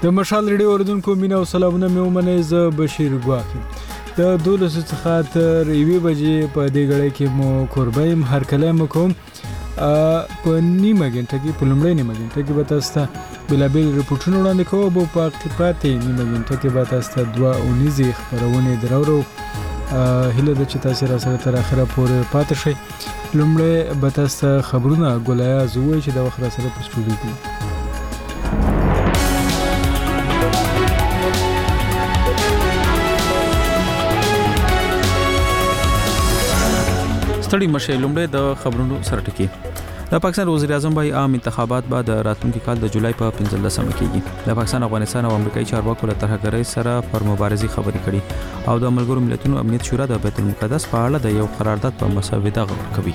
د مشال ریډیو اوریدونکو مینا او سلامونه مې ومنئ. زه بشیر ګواخ د 12 څخه تر 1 بجې په دې غړې کې مو قربایم هر کله مو کوم په نیمه غنټه کې په لومړۍ نیمه غنټه کې به تاسو ته بلابل ریپورتونه وړاندې کوو. په پاتې نیمه غنټه کې به تاسو ته 2 اونیزې خبرونه درورو. هله د چې تاسو را سره تر اخره پورې پاتې شئ. لومړی به تاسو ته خبرونه ګولیا زوی چې د وخت را سره په سټوډیو کې ستړي مشه. لومړی د خبرونو سره ټکی. د پاکستان وزیر اعظم بای عام انتخابات بعد راتلونکي کال د جولای په 15 کېږي. د پاکستان، افغانستان او امریکایي چارواکو له ترهګرۍ سره پر مبارزې خبرې کړي او د ملګرو ملتونو امنیت شورا د بیت المقدس په اړه د یو قرارداد په مسوده غور کوي.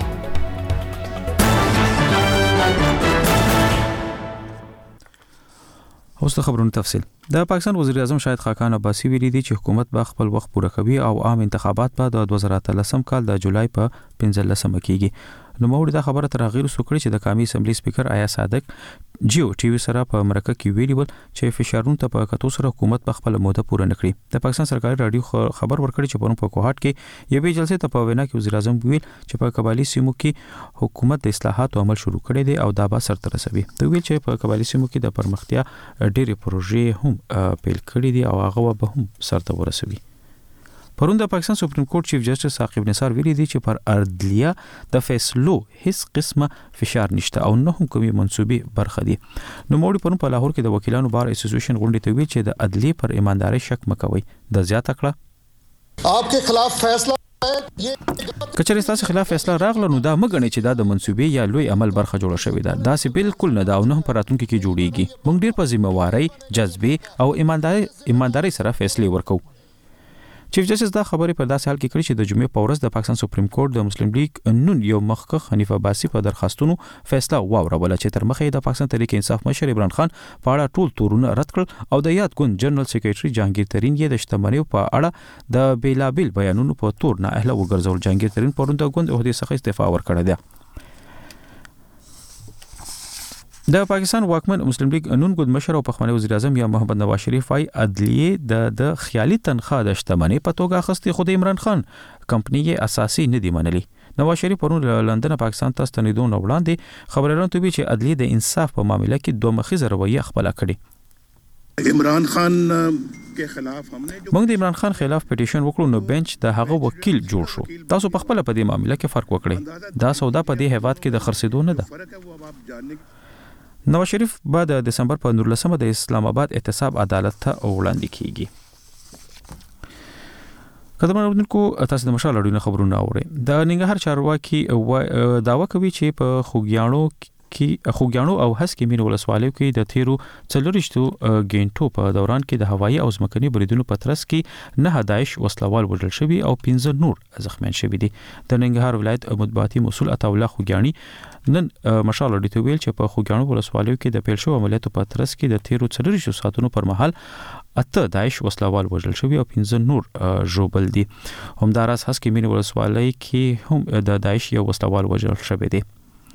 اوس د خبرونو تفصیل. د پاکستان وزیر اعظم شاهد خاقان عباسی ویلي دی چې حکومت به خپل وخت پوره کوي او عام انتخابات به د 2013 کال د جولای په 15 کېږي. نو موږ دا خبره تر غیر سوکړي چې د قومي اسمبلی سپیکر آیا صادق جیو ټي وی سره په مرکه کې ویلي ول چې فشارونه ته په کتو سره حکومت په خپل موده پوره نکړي. د پاکستان سرکاري رادیو خبر ورکړي چې په کوهاټ کې یوې جلسې ته په وینا کې وزیر اعظم ویل چې په قبایلی سیمو کې حکومت د اصلاحاتو عمل شروع کړی دی او دا به سرته رسوي. دوی ویل چې په قبایلی سیمو کې د پرمختیا ډېرې پروژې هم پیل کړي دي او هغه به هم سرته ورسوي. پرون د پاکستان سپریم کورټ چیف جسټس عاقب نثار ویلي دی چې پر عدلیه د فیصلو هیڅ قسمه فشار نشته او نه هم کومي منسوبي برخه دي. نو موږ پرون په لاهور کې د وکیلانو بار اسوسییشن غونډې ته ویل چې د عدلیه پر ایمانداري شک مکوئ. د زیاته کړه آپ کے خلاف فیصله کچری تاسو خلاف فیصله راغله نو دا مګنی چې دا د منسوبي یا لوی عمل برخه جوړه شوې ده. دا سي بالکل نه دا او نه په راتلونکو کې جوړیږي. موږ ډیر په ذمہواری، جذبه او ایمانداري سره فیصله ورکو. چیف جسټس دا خبرې په داسې حال کې کړې چې د جمعې په ورځ د پاکستان سپریم کورټ د مسلم لیگ نون یو مخکښ حنیف عباسی په درخواستونو فیصله واوروله چې تر مخه د پاکستان تحریک انصاف مشر عمران خان په اړه ټول تورونه رد کړل او د یاد ګوند جنرال سیکریټري جهانگیر ترین یې د شتمنیو په اړه د بیلابل بیانونو په تور نه اهله وګرځول. جهانگیر ترین پرون د ګوند عہدې څخه استعفا ورکړه ده. د پاکستان واکمن مسلم لیگ نون ګوند مشر او پخوانی وزیر اعظم یا محمد نواز شریف وايي عدلیه د خیالي تنخواه د شتمنۍ په توګه اخیستې خو د عمران خان کمپنی یې اساسي نه دی منلي. نواز شریف پرون لندن پاکستان ته ستنېدو نه وړاندې خبرونه توی چې عدلیه د انصاف په معاملې کې دوه مخیزه رویه خپل کړي. عمران خان کے خلاف موږ د عمران خان خلاف پټیشن وکړو نو بنچ د هغه وکیل جوړ شو. تاسو په خپل په دې معاملې کې فرق وکړئ. دا سودا په دې هیواد کې د خرڅېدو نه ده. نواز شریف بعد د دسمبر په 19 د اسلام آباد احتساب عدالت ته وړاندې کیږي. قدرمنونکو تاسو د مشال اړوند خبرونه اورئ. د ننګرهار چارواکي داوا کوي چې په خوګیاڼو او هسکې مین ولسوالیو کې د تیرو 40 غنټو په دوران کې د هوایي او ځمکني بریدونو په ترڅ کې 9 داعش وسلوال وژل شوي او 15 نور زخمیان شوي دي. د ننګرهار ولایت مطبوعاتي مسؤل عطا الله خوګیاڼي نن مشال اړیته ویل چې په خوګیاڼو ولسوالیو کې د پیل شو عملیاتو په ترڅ کې د تیرو 40 ساعتونو پر مهال 8 داعش وسلوال وژل شوي او 15 نور ژوبل دي. همداراز هسکې مین ولسوالۍ کې هم د داعش یو وسلوال وژل شوی دی.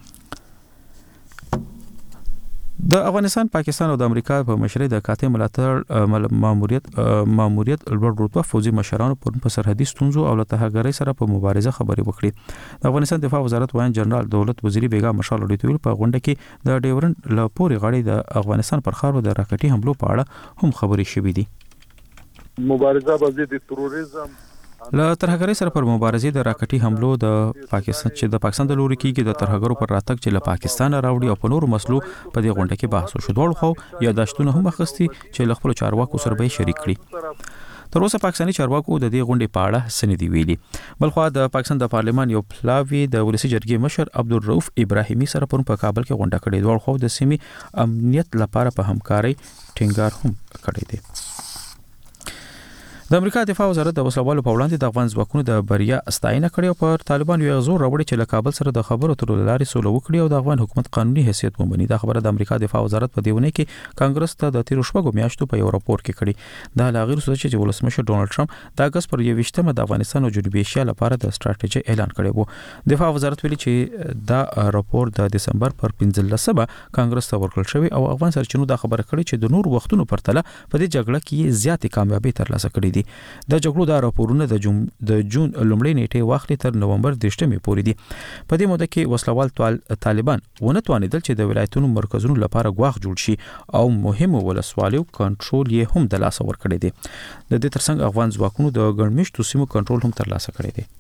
د افغانستان، پاکستان او د امریکا په مشرۍ د قاطع ملاتړ ماموریت لوړ رتبه فوجي مشرانو په سرحدي ستونزو او له ترهګرۍ سره په مبارزه خبرې وکړې. د افغانستان دفاع وزارت وایي جنرال دولت وزیری بیگا مشال اړیته په غونډه کې د ډیورن له پوري غاړي د افغانستان پر خاورو د راکټي حملو په اړه هم خبرې شوې دي. مبارزه ضد تروریزم له ترهګرۍ سره پر مبارزې د راکټي حملو د پاکستان د لوري کېږي د ترهګرو پر راتګ چې له پاکستان راوړي او په نورو مسلو په دې غونډه کې بحث وشو. دواړو خو یاداشتونه هم اخیستي چې له خپل چارواکو سره به شریک کړي. تر اوسه پاکستاني چارواکو د دې غونډې په اړه څه نه دي ویلي. بلخوا د پاکستان د پارلمان یو پلاوی د ولسی جرګې مشر عبدالرؤف ابراهیمي سره پرون په کابل کې غونډه کړې. دواړو خو د سیمې امنیت لپاره په همکارۍ ټینګار هم کړی دی. د امریکا دفاع وزارت د وسلوالو په وړاندې د افغان ځواکونو د بریا ستاینه کړې او پر طالبان یو زور راوړي چې له کابل سره د خبرو اترو لارې سوله وکړي او د افغان حکومت قانوني حیثیت ومني. دا خبره د امریکا دفاع وزارت په دیونه کې کانګرس ته د 13 میاشتو په یو راپور کې کړي. دا لاغیر سوچ چې ولسمشر ډونالد ټرمپ د اگست پر 28مه د افغانستان او جنوبي ایشیا لپاره د ستراتیژي اعلان کړی وو. دفاع وزارت ویلي چې دا راپور د دسمبر پر 15مه کانګرس ته ورکړل شوی او افغان سرچینو دا خبره کړې چې د نور وختونو پرتله په دې جګړه کې زیاتې کامیابی ترلاسه کړې دي. د جګړو دا راپورونه د جون لومړۍ نیټه واخلي تر نومبر 18مې پورې دي. په دې موده کې وسلوال طالبان ونه توانیدل چې د ولایتونو مرکزونو لپاره غواخ جوړ شي او مهمه ولسوالیو کنټرول یې هم د لاس ور کړی دی. د دې ترڅنګ افغان ځواکونو د ګڼمشتو سیمو کنټرول هم ترلاسه کړی دی.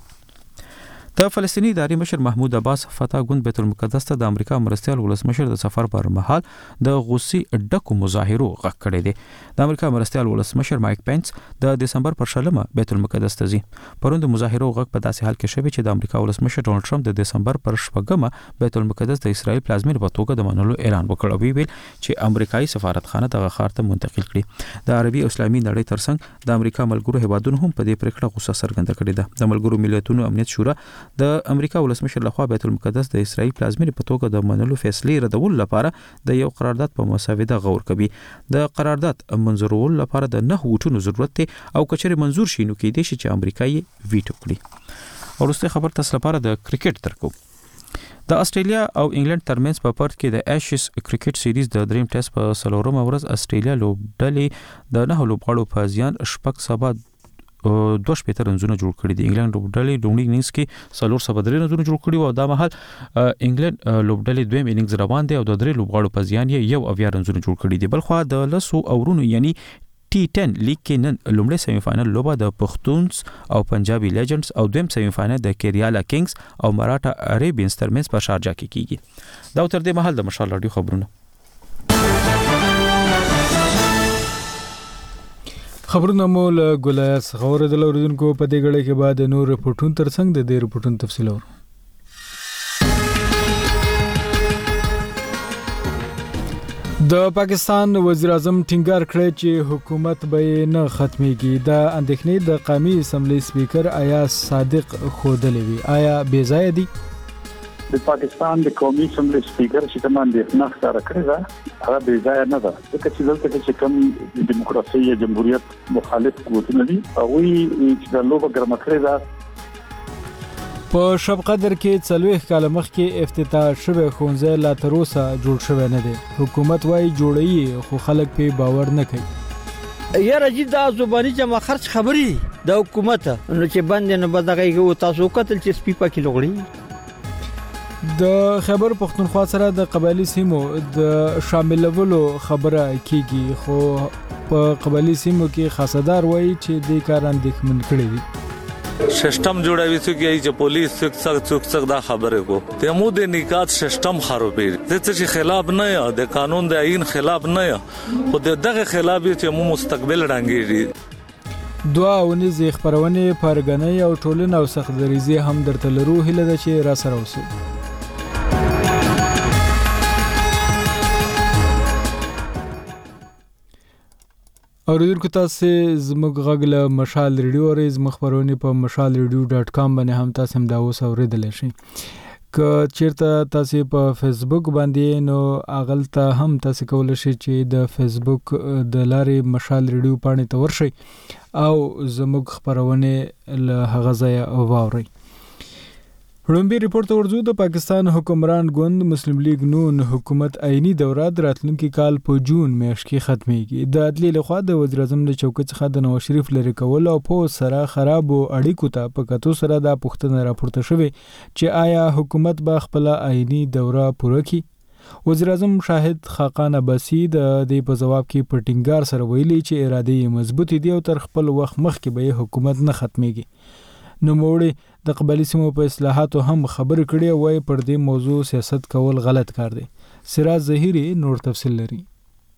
د فلسطینی اداري مشر محمود عباس فتح ګوند بیت المقدس ته د امریکا مرستیال ولسمشر د سفر پر مهال د غوسې ډکو مظاهرو غږ کړی دی. د امریکا مرستیال ولسمشر مایک پینس د دسمبر پر 20مه بیت المقدس ته ځي. پروند مظاهرو غږ په داسې حال کې شوی چې د امریکا ولسمشر ډونالد ټرمپ د دسمبر پر 20مه بیت المقدس د اسرائیل پلازمینه په توګه د منلو اعلان وکړ او ویل چې امریکایي سفارتخانه دغه ښار ته منتقل کړي. د عربي او اسلامي نړۍ ترڅنګ د امریکا ملګرو هیوادونو هم په دې پریکړه غوسه څرګنده کړې ده. د ملګرو ملتونو امنیت شورا د امریکا ولسمشر لخوا بیت المقدس د اسرائیل پلازمینه په توګه د منلو فیصله ردول لپاره د یو قرارداد په مسوده غور کوي. د قرارداد منظورول لپاره د 9 وټونو ضرورت دی او کچره منظور شي نو کې دي چې امریکایي ویټو کړي. ورسته خبر تاسو لپاره د کرکټ ترکو. د استرالیا او انګلند ترمنځ په پرت کې د ایشز کرکټ سیریز د دریم ټیسټ په 4مه ورځ استرالیا لوبډلې د 9 لوبغاړو په زیان شپږ سبا 2 رنزونه جوړ کړي دي. انګلند لوبډلې لومړی اننګز کې 4 رنزونه جوړ کړي او دا مهال انګلند لوبډلې دویم اننګز روان دي او د 3 لوبغاړو په زیان یې 1 رنزونه جوړ کړي دي. بلخو د لسو اورونو یعنی T10 لیګ کې نن لومړی سیمی فائنل لوبه د پښتونز او پنجابي لیجنډز او دویم سیمی فائنل د کیریالا کینګز او مراټا عربینز ترمنځ په شارجه کې کیږي. دا تر دې مهال د مشال رادیو خبرونه. خبرونه مول ګولایت خبره د اوریدونکو په دې غړي کې بعد نور رپورټون ترڅنګ د دې رپورټون تفصیل اور. د پاکستان وزیر اعظم ټینګار کړی چې حکومت به نه ختميږي. د اندېښنې د قومي اسمبلی سپیکر ایاز صادق خودلې وی آیا بے ځای دي؟ د پاکستان د قومي اسمبلی سپیکر چې کوم اندېښنه ښکاره کړې ده هغه بې ځایه نه ده. ځکه چې دلته چې کوم د دیموکراسي یا جمهوریت مخالف قوتونه دي هغه چې د لوبه ګرمه کړې ده. په شب قدر کې 40 کال مخکې افتتاح شوه ښوونځی لا تر اوسه جوړ شوی نه دی. حکومت وايي جوړي خو خلک په باور نه کوي. یاره جی دا زبانی جمع خرچ خبري د حکومت نو چې باندې نه بدغه تاسو قتل چې سپی پکې لوګړي. د خیبر پختونخوا سره د قبایلی سیمو د شاملولو خبره کیږي خو په قبایلی سیمو کې خاصدار وایي چې د کار اندېښمن کړي دي. سیستم جوړوي چې پولیس څوک دا خبره کو ته مو د نکات سیستم خرابې د څه خلاف نه یا د قانون د عین خلاف نه یا خو دغه خلاف چې مو مستقبل رانګيږي. دوا ونیز خبرونه پرګنۍ او ټولنه او سختدریزي هم درته لرو هله د چې را سره اوسو. اوریدونکو تاسو زموږ غږ له مشال ریډیو او زموږ خبرونه په mashalradio.com باندې هم تاسو هم دا اوس اوریدل شئ. که چیرته تاسو په فیسبوک باندې نو اغلته هم تاسو کولای شئ چې د فیسبوک د لارې مشال ریډیو باندې ته ورشئ او زموږ خبرونه له هغه ځای واورئ. وړاندې ریپورت ورزو د پاکستان حکمران ګوند مسلم لیگ نون حکومت عینی دوره راتلونکي کال په جون میاشت کې ختميږي. د عدلیې لخوا د وزیر اعظم د چوکۍ څخه د نواز شریف لري کول او په سره خراب اړیکو ته په کتو سره د پښتنه راپورته شوی چې آیا حکومت به خپل عینی دوره پوره کړي. وزیر اعظم شاهد خاقان عباسی د دې په جواب کې په ټینګار سره ویلي چې اراده مضبوط دي او تر خپل وخت مخکې به حکومت نه ختميږي. نو موړي د قبایلی سیمو په اصلاحاتو هم خبر کړي وای پر دې موضوع سیاست کول غلط کار دی. سراج ظهیری نور تفصیل لري.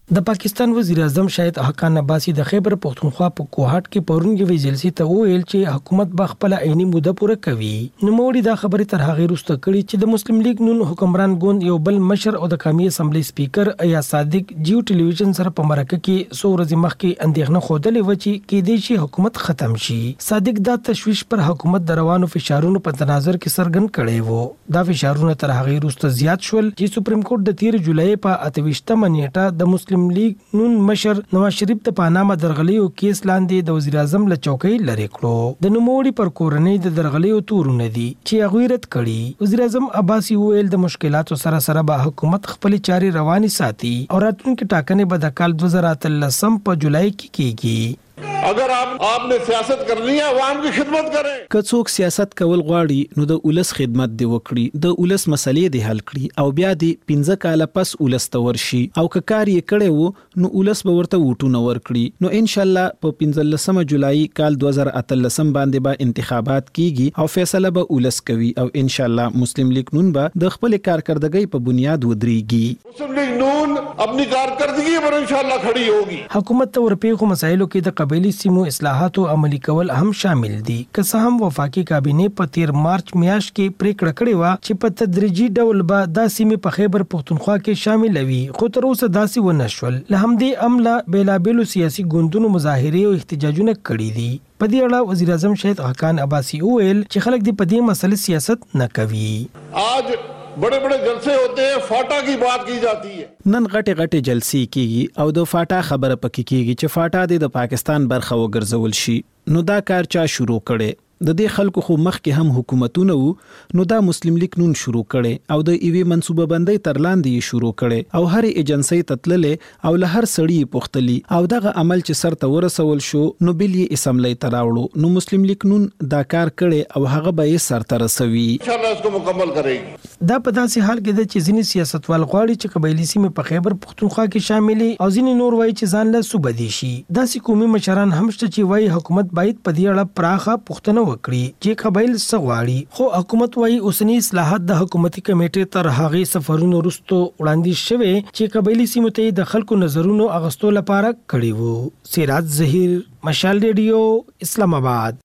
د پاکستان وزیر اعظم شاهد حقان عباسي د خیبر پختونخوا په کوهاټ کې پرون یوې جلسې ته وویل چې حکومت به خپل عیني موده پوره کوي. نوموړي دا خبره تر هغه وروسته کړې چې د مسلم لیگ نون حکمران ګوند یو بل مشر او د قومي اسمبلی سپیکر ایا صادق جیو ټلویزیون سره په مرکه کې څو ورځې مخکې اندېښنه خوده و چې کېدای شي حکومت ختم شي. صادق دا تشویش پر حکومت د روانو فشارونو په تناظر کې څرګند کړی و. دا فشارونه تر هغه وروسته زیات شول چې سپریم کورټ د 13 جولای په 28مه نیټه د مسلم لیگ نون مشر نواز شریف ته پانامه درغلیو کیس لاندې د وزیر اعظم له چوکۍ لري کړو. د نوموړي پر کورنۍ د درغلیو تورونه دي چې هغه رد کړي. وزیر اعظم عباسي وویل د مشکلاتو سره سره به حکومت خپل چاري رواني ساتي او راتلونکي ټاکنې به د کال 2013 په جولای کې کیږي. अगर आपने सियासत करनी है आवाम की खिदमत करें. که څوک سیاست کول غواړي نو د ولس خدمت دی وکړي، د ولس مسلې دی حل کړي او بیا دی 15 کاله پس ولس ته ورشي او که کار یې کړي وو نو ولس به ورته ووټونه ورکړي. نو ان شاء الله په 15 جولای کال 2013 باندې به انتخابات کیږي او فیصله به ولس کوي او ان شاء الله مسلم لیگ نون به د خپل کارکردګۍ په بنیاد ودرېږي. مسلم لیگ نون اپنی کارکردگی پر ان شاء الله کھڑی ہوگی. حکومت ته ورپېښو مسایلو کې د قبایلی سیمو اصلاحاتو عملي کول هم شامل دي. که څه هم وفاقي کابینه په 13 مارچ میاشت کې پریکړه کړې و چې په تدریجي ډول به دا سیمې په خیبر پختونخوا کې شامل وي، خو تر اوسه داسې ونه شول. له همدې امله بیلابېلو سیاسي ګوندونو مظاهرې او احتجاجونه کړي دي. په دې اړه وزیر اعظم شاهد حقان عباسي وویل چې خلک دې په دې مسلې سیاست نه کوي. आज बड़े बड़े जलसे होते हैं, फाटा की बात की जाती है. نن غټه جلسې کیږي او د فاټا خبره پکې کیږي چې فاټا د پاکستان برخه وګرځول شي. نو دا کار چا شروع کړي؟ د دې خلکو خو مخکې هم حکومتونه وو، نو دا مسلم لیگ نون شروع کړي او د ایوي منصوبه بندۍ تر لاندې شروع کړي او هر ایجنسی تتللې او له هر سړی پختلی او دغه عمل چې سر ته ورسول شو نو بلی اسمبلی تراوړو. نو مسلم لیگ نون دا کار کړي او هغه به یې سر ته رسوي. ان شاء الله اسکو مکمل کړي. دا په داسې حال کې د چې ځینې سیاستوال غواړي چې قبایلی سیمې په خیبر پختونخوا کې شاملې او ځینې نور وایي چې ځان له صوبه دي شي. داسې قومي مشران هم شته چې وایي حکومت باید په دې اړه پراخه پوښتنه وکړي چې قبایل څه غواړي. خو حکومت وایي اوسنی اصلاحات د حکومتي کمیټې تر هغې سفرونو وروسته وړاندیز شوی چې قبایلی سیمو ته د خلکو نظرونو اغوستو لپاره کړي وو. سراج ظهیر، مشال ریډیو، اسلام آباد.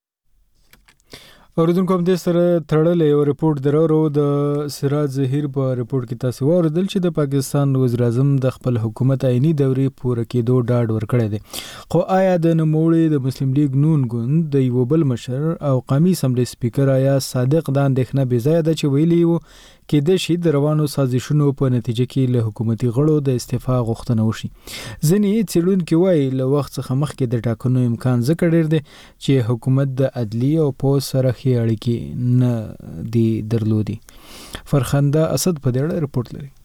اوریدونکو هم دې سره تړلې یو رپورټ درورو د سراج ظهیر په رپورټ کې تاسو واوریدل چې د پاکستان وزیر اعظم د خپل حکومت عیني دورې پوره کېدو ډاډ ورکړی دی. خو آیا د نوموړي د مسلم لیگ نون ګوند د یو بل مشر او قومي اسمبلی سپیکر آیا صادق دا اندېښنه بې ځایه ده چې ویلي وو کېدای شي د روانو سازشونو په نتیجه کې له حکومتي غړو د استعفا غوښتنه وشي؟ ځینې څېړونکي وایي له وخت څخه مخکې د ټاکنو امکان ځکه ډېر دی چې حکومت د عدلي او پوځ سره ښې اړیکې نه دي درلودي. فرخنده اسد په دې اړه رپورټ لري.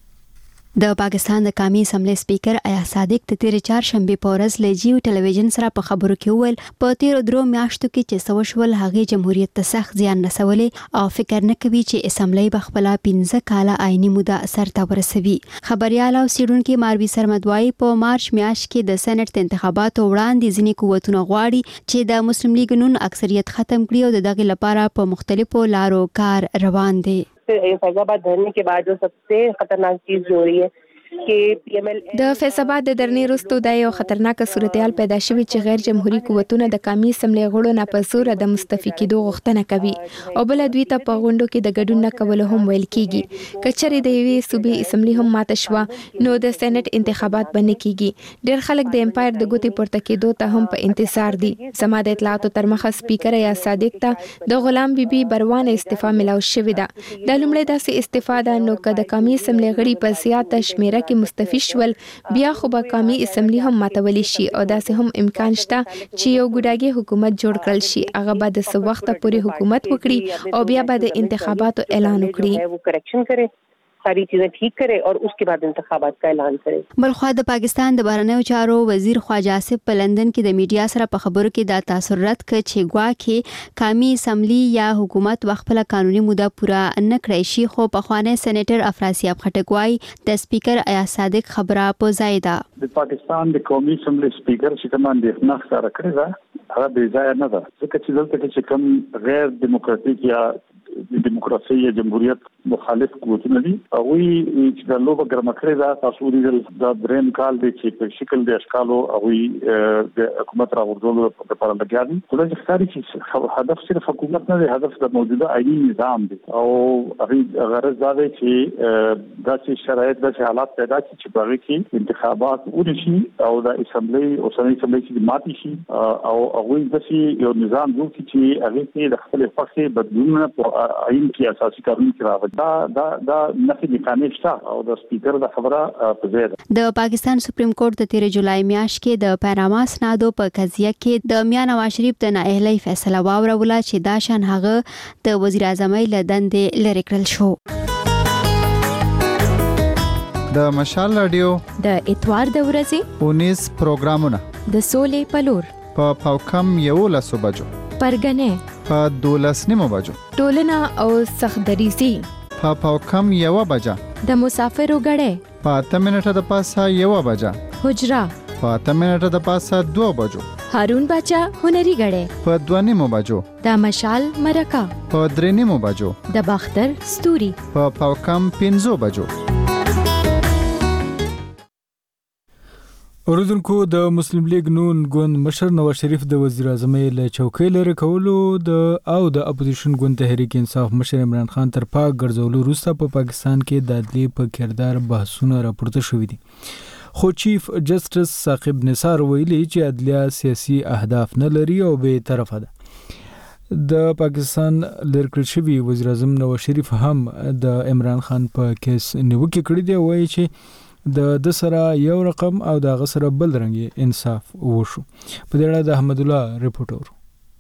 د پاکستان د قومي اسمبلی سپیکر ایا صادق د تیر چهارشنبه په ورځ له جیو ټلویزیون سره په خبرو کې وویل په تیر درو میاشتو کې چې سوشول هغه جمهوریت ته سخت زیان رسولې او فکر نه کوي چې اسمبلی بخپل 15 کاله عیني موده سر ته ورسوي. خبريال او سیډونکو ماروي سرمدوای په مارچ میاشت کې د سېنات انتخاباتو وړاندې ځینې قوتونه غواړي چې د مسلم لیگ نون اکثریت ختم کړي او د دغه لپاره په مختلفو لارو کار روان دي. फैजाबाद धरने के बाद जो सबसे खतरनाक चीज जो हो रही है د فیصلات د درنې وروسته د یو خطرناک صورتحال پیدا شوی چې غیر جمهوریت قوتونه د قومي اسمبلی غړو نه په زور د مستعفي کېدو غوښتنه کوي او بل دوی ته په غونډو کې د ګډون نه کول هم ویل کیږي. کچري د یوې صوبې اسمبلی هم ماته شو نو د سېنات انتخابات باندې کیږي. ډېر خلک د امپایر د ګوتې پورته کېدو ته هم په انتظار دي. سما د اطلاعاتو تر مخه سپیکر یا صادق ته د غلام بیبي بروان استعفا ملاو شوې ده. د لومړی داسې استفاده نو که د قومي اسمبلی غړي په زیاته شمیره کې مستفی شول بیا خو به قومي اسمبلی هم ماتولی شي او داسې هم امکان شته چې یو ګډاګي حکومت جوړ کړل شي. هغه به د څه وخت پورې حکومت وکړي او بیا به د انتخاباتو اعلان وکړي. सारी चीजें ठीक करे और उसके बाद इंतखाबात का ऐलान करे. بلخوا د پاکستان د بهرنیو چارو وزیر خواجه آصف په لندن کې د میډیا سره په خبرو کې دا تاثر رد کړ چې ګواکې قومي اسمبلی یا حکومت وخپله قانوني موده پوره نه کړی شي. خو پخوانی سېنیټر افراسیاب خټک وایي د سپیکر ایا صادق خبره په ځای ده. د پاکستان د قومي اسمبلی سپیکر چې کوم اندېښنه ښکاره کړې ده هغه بې ځایه نه ده، ځکه چې دلته چې کوم غیر دیموکراتیک یا د دیموکراسي یا جمهوریت مخالف قوتونه دي او چې د لوبه ګرمکړه دا تاسو د دریم کال د چې په شکل د اشکالو او د حکومت راوړلو لپاره لګیاري خو د ښکاری چې هدف صرف حکومت نه دی، هدف د موجوده آئینی نظام دی او هغه غرض دا دی چې داسې شرایط داسې حالات پیدا کړي چې په هغه کې انتخابات ونشي او د اسمبلی او سنوي اسمبلی چې ماتي شي او هغه داسې یو نظام جوړ کړي چې هغه کې د خپل فقې بدلون په آئین کې اساسي قانون کې راوړي. دا نفي مکانیک شته او د سپیکر د خبره په ځای ده. د پاکستان سپریم کورټ د 13 جولای میاشت کې د پاناما اسنادو په قضیه کې د میاں نواز شریف د نااهلۍ فیصله واوروله چې دا شان هغه د وزیر اعظم له دندې لری کړل شو. د مشال رادیو د اتوار د ورځې 19 پروګرامونه د سولې پلور په پاوکم 11 بجو پرګنې په 12 بجو ټولنه او سخدریزي په پاوکم 1 بجا د مسافرو غړې په 8 منټه د پاسه 1 بجا حجرا په 8 منټه د پاسه 2 بجو هارون بچا هنري غړې په 2 بجو د مشال مرکا په 3 بجو د باختر ستوري په پاوکم 15 بجو. اوریدونکو د مسلم لیگ نون ګوند مشر نواز شریف د وزیر اعظم له چوکۍ لري کولو د اپوزیشن ګوند تحریک انصاف مشر عمران خان تر پاک ګرځولو وروسته په پاکستان کې د عدلیې په کردار بحثونه راپورته شوې دي. خو چیف جسټس ثاقب نثار ویلي چې عدلیه سیاسي اهداف نه لري او به طرفه ده. د پاکستان لرکړل شوی وزیر اعظم نواز شریف هم د عمران خان په کیس نیوکه کړې دی، وایي چې د سره یو رقم او د غسر بل رنګ انصاف وشو. په دې اړه د احمد الله رپورټر.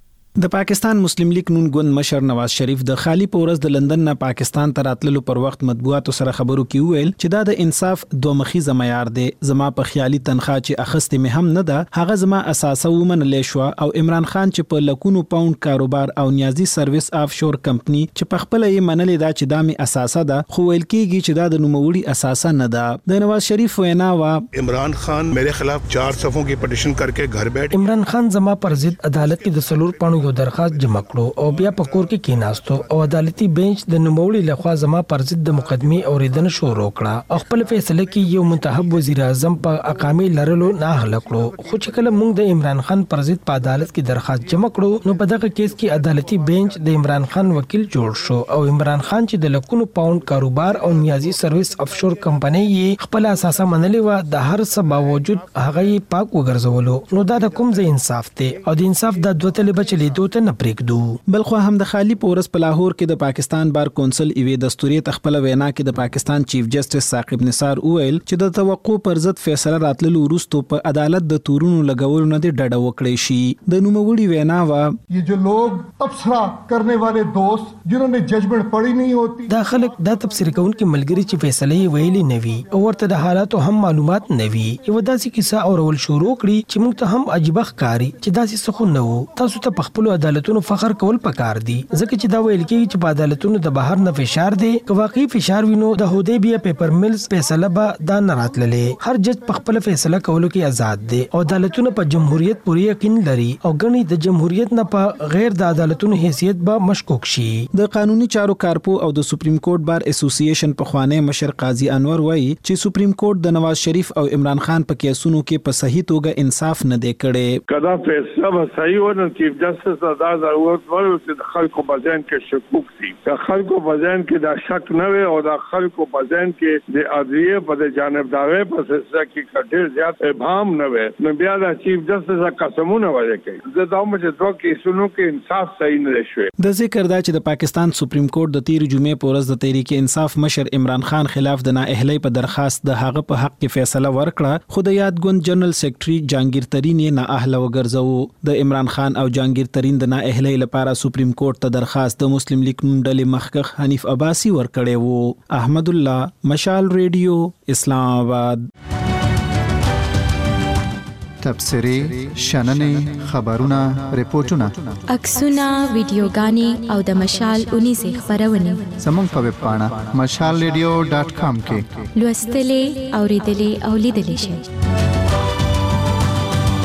د پاکستان مسلم لیگ نون ګوند مشر نواز شریف د خالی پورز د لندن نه پاکستان ته راتللو پر وخت مطبوعاتو سره خبرو کې ویل چې دا د انصاف دوه مخي معیار دی. زما په خیالي تنخواه چې اخستې مې هم نه ده هغه زما اساسه ومنلې شو او عمران خان چې په لکونو پاوند کاروبار او نیازي سرویس آف شور کمپنی چې په خپل یې منلې دا چې دا می اساسه ده خو ویل کېږي چې دا د نوموړي اساسه نه ده. د نواز شریف وینا وا عمران خان میرے خلاف 4 صفوں کی پٹیشن کرके گھر بیٹھ عمران خان زما پر ضد عدالت کې د سلور پانو یو درخواست جمع کړو او بیا په کور کې کېناستو او عدالتي بنچ د نوموړي لخوا زما پر ضد د مقدمې اوریدنه شروع کړه او خپل فیصله کې یو منتخب وزیر اعظم په اقامه لرلو نه هلکړو. خو چې کله موږ د عمران خان پر ضد په عدالت کې درخواست جمع کړو نو په دغه کیس کې عدالتي بنچ د عمران خان وکیل جوړ شو او عمران خان چې د لکونو پاوند کاروبار او نیازي سرویس افشور کمپنۍ یې خپل اساسه منلې و د هر څه باوجود هغه پاک وګرځولو نو دا د کوم ځای انصاف دی او د انصاف د دوه تلې بچلې دوته نه پریږدو. بلخو هم د خالی پورس په لاهور کې د پاکستان بار کونسل ایوي دستوري تخپل وینا کې د پاکستان چیف جسټس ثاقب نثار ویل چې د توقع پر ضد فیصله راتللو وروسته په عدالت د تورونو لګولو نه دی ډډه وکړي شي. د نوموړي وینا وا یہ جو لوگ تبصرہ کرنے والے دوست جنہوں نے ججمنٹ پڑھی نہیں ہوتی دا خلک دا تفسیر کوونکي ملګری چې فیصله یې ویلي نوي او ورته د حالاتو هم معلومات نوي یو داسې کیسه اورول شروع کړي چې موږ ته هم عجیب ښکاري چې داسې څه خو نه وو. تاسو ته په خپل عدالتونو فخر کول پکار دي ځکه چې دا ویل کېږي چې په عدالتونو د بهر نه فشار دی که واقعي فشار وینو د هودیبیا پیپر ملز فیصله به دا نه راتللې. هر جج په خپل فیصله کولو کې آزاد دی او عدالتونه په جمهوریت پورې یقین لري او ګڼي د جمهوریت نه په غیر د عدالتونو حیثیت به مشکوک شي. د قانوني چارو کارپو او د سپریم کورټ بار اسوسییشن په خوانه مشر قاضي انور وایي چې سپریم کورټ د نواز شریف او عمران خان په کیسونو کې په صحیح توګه انصاف نه دی کړی. کدا فیصله به صحیح و نه چیف جسټس دا ضرورت ورو چې خلکو په ځین کې شکوک دي د خلکو په ځین کې دا شک نه وي او د خلکو په ځین کې د عدلیه په جانبداري په سلسله کې کډیر زیات ابهام نه وي نو بیا د چیف جسټس قسمونه ورکړي زه دا چې دوه کیسونو کې انصاف صحیح نه شوی. د ذکر دا چې د پاکستان سپریم کورټ د 13 جمعې په ورځ د تحریک انصاف مشر عمران خان خلاف د نااهلۍ په درخواست د هغه په حق کې فیصله ورکړه خو د یاد ګوند جنرال سیکریټري جهانگیر ترین یې نااهله وګرځاو. د عمران خان او جهانگیر ترین د نااهلۍ لپاره سپریم کورټ ته درخواست د مسلم لیگ نون ډلې مخکخ حنیف عباسی ورکړی وو. احمد الله مشال ریډیو اسلام آباد. تبصرې شننې خبرونه ریپورتونه عکسونه ویډیوګانې او د مشال 19 خبرونه زموږ په ویب پاڼه mashalradio.com کې لوستلې اوریدلې او لیدلې شئ.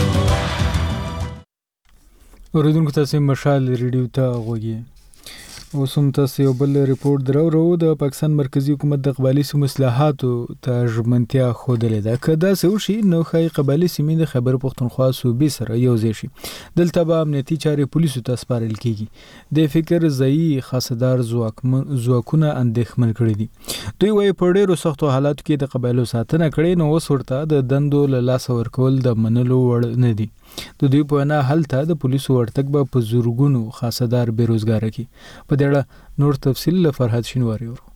اوریدونکو تاسو مشال ریډیو ته غوږی اوس هم تاسو یو بل ریپورت درو د پاکستان مرکزی حکومت د قبایلی سیمو اصلاحاتو ته ژمنتیا خوده ده کدا سوشي نو خای قبایلی سیمې د خیبر پختونخوا صوبې سره یو ځای شي دلته به امنیتي چارې پولیسو ته سپارل کیږي د فکر ځای خاصدار زواکونه اندېښمن کړي دي دوی وايي په ډېرو سختو حالاتو کې د قبایلو ساتنه کړي نو اوس ورته د دندو له لاس ورکول د منلو وړ نه دي د دوی په نه حالت د پولیسو ورتګ به په زورګونو خاصدار بیروزګار کی په دې نور تفصیل له فرحت شینواری ورو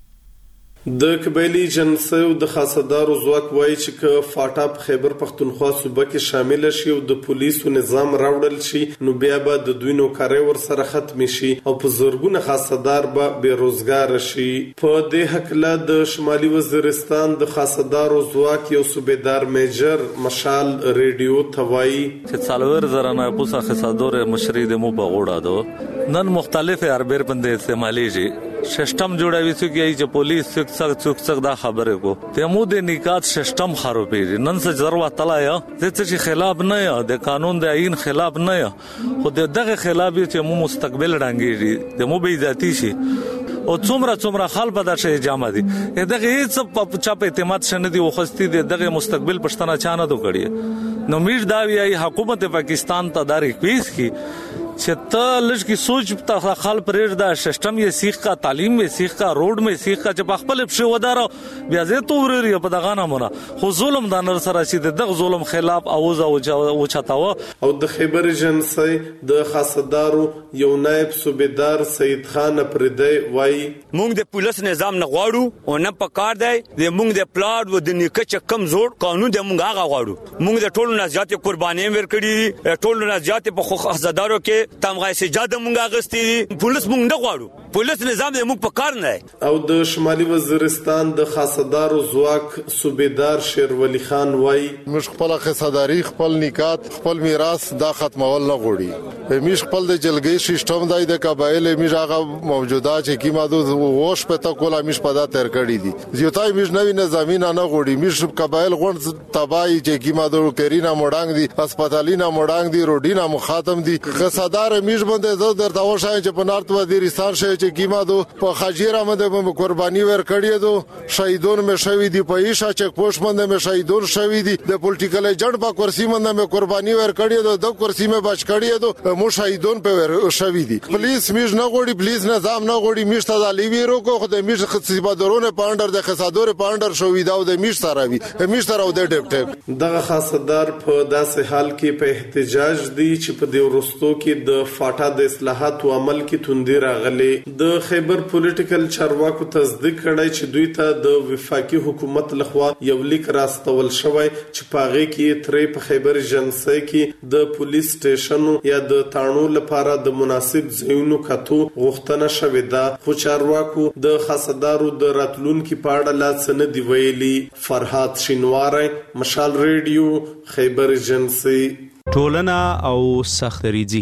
د قبایلی جنسو د خاصدارو ځواک وایي چې ک فاټا په خیبر پختونخوا صوبه کې شامل شي او د پولیسو نظام راوړل شي نو بیا به د دوی نوکرۍ ور سره ختم شي او په زورګونه خاصدار به بیروزګار شي په دې حق له د شمالي وزیرستان د خاصدارو ځواک یو صوبیدار میجر مشال ریډیو توای چې څلور زرانه پوسا خاصدار مشري د مو په غوړه دو نن مختلف اربر بندې استعمالي شي سیستم جوړوي چې پولیس څوک دا خبره کو ته مو د نکات سیستم خرابېږي نن څه ضرورت تلایا چې خلاف نه یا د قانون د عین خلاف نه یا خو دغه خلاف چې مو مستقبل رانګيږي د مو به ذاتی شي او څومره خلک به دا شي جامه دي دغه هیڅ په چا په اعتماد شنه دي وخستي دغه مستقبل پښتنه چانه دو کړی نو میر دا وی حکومت پاکستان ته دا ریکویسټ کی چې ته لږ کی سوچ ته خلک پرېږ دا سیستم یې سیخ کا تعلیم میں سیخ کا روډ میں سیخ کا چې خپل په ودارو بیا زه تو ورری په دغه نامونه خو ظلم د نر سره چې دغه ظلم خلاف اوز او چتاو او د خیبر جنسي د خاصدارو یو نائب صوبیدار سید خان پردی وای مونږ د پولیس نظام نه غواړو او نه پکار دی د مونږ د پلاټ و د نیکه چې کم زور قانون د مونږ هغه غواړو مونږ د ټولو نه زیات قرباني ورکړي ټولو نه زیات په خاصدارو کې تمغه سجاده مونږه غستې پولیس مونږ نه غواړو پولیس نظام دې مونږ په کار نه او د شمالي وزیرستان د خاصدارو ځواک صوبیدار شیرولی خان وای مش خپل خاصداري خپل نکات خپل میراث دا ختمول نه غوړي مش خپل د جلګي سیستم دای د قبایل مش هغه موجوده چې کی مادو ووش په تا کوله مش په دا تر کړی دي زیاتای مش نوې نظامی نه غوړي مش قبایل غون تبای چې کی مادو کرینا موډانګ دي هسپتالینا موډانګ دي روډینا مخاطم دي خاصدار میش باندې زو درته وشای چې په نارت وزیرستان شي چې کیما دو په خاجیرا باندې قرباني ور کړی دو شهیدون مې شوی دي په ایشا چک پوش باندې مې شهیدون شوی دي د پولیټیکل ایجنټ په کرسی باندې مې قرباني ور کړی دو د کرسی مې بچ کړی دو مو شهیدون په ور شوی دي پولیس میش نه غوړي پولیس نظام نه غوړي میش ته د لیویرو کو خدای میش خصيبادرونه پاندر د خصادور پاندر شوی دا د میش سره وي میش سره د ډیپټ دغه خاصدار په داسې حال کې په احتجاج دي چې په دې ورستو کې د فاټا د اصلاحاتو عمل کې توندي راغلي د خیبر پولیټیکل چارواکو تصدیق کړی چې دوی ته د وفاقي حکومت لخوا یو لیک راستول شوی چې پاغه کې ترې په خیبر جنسي کې د پولیس سټیشن یا د تانو لپاره د مناسب ځایونو کتو غوښتنه شوې ده خو چارواکو د خاصدارو د راتلونکو په اړه لا څه نه دی ویلي فرحات شینواری مشال ریډیو خیبر جنسي ټولنه او سختریزي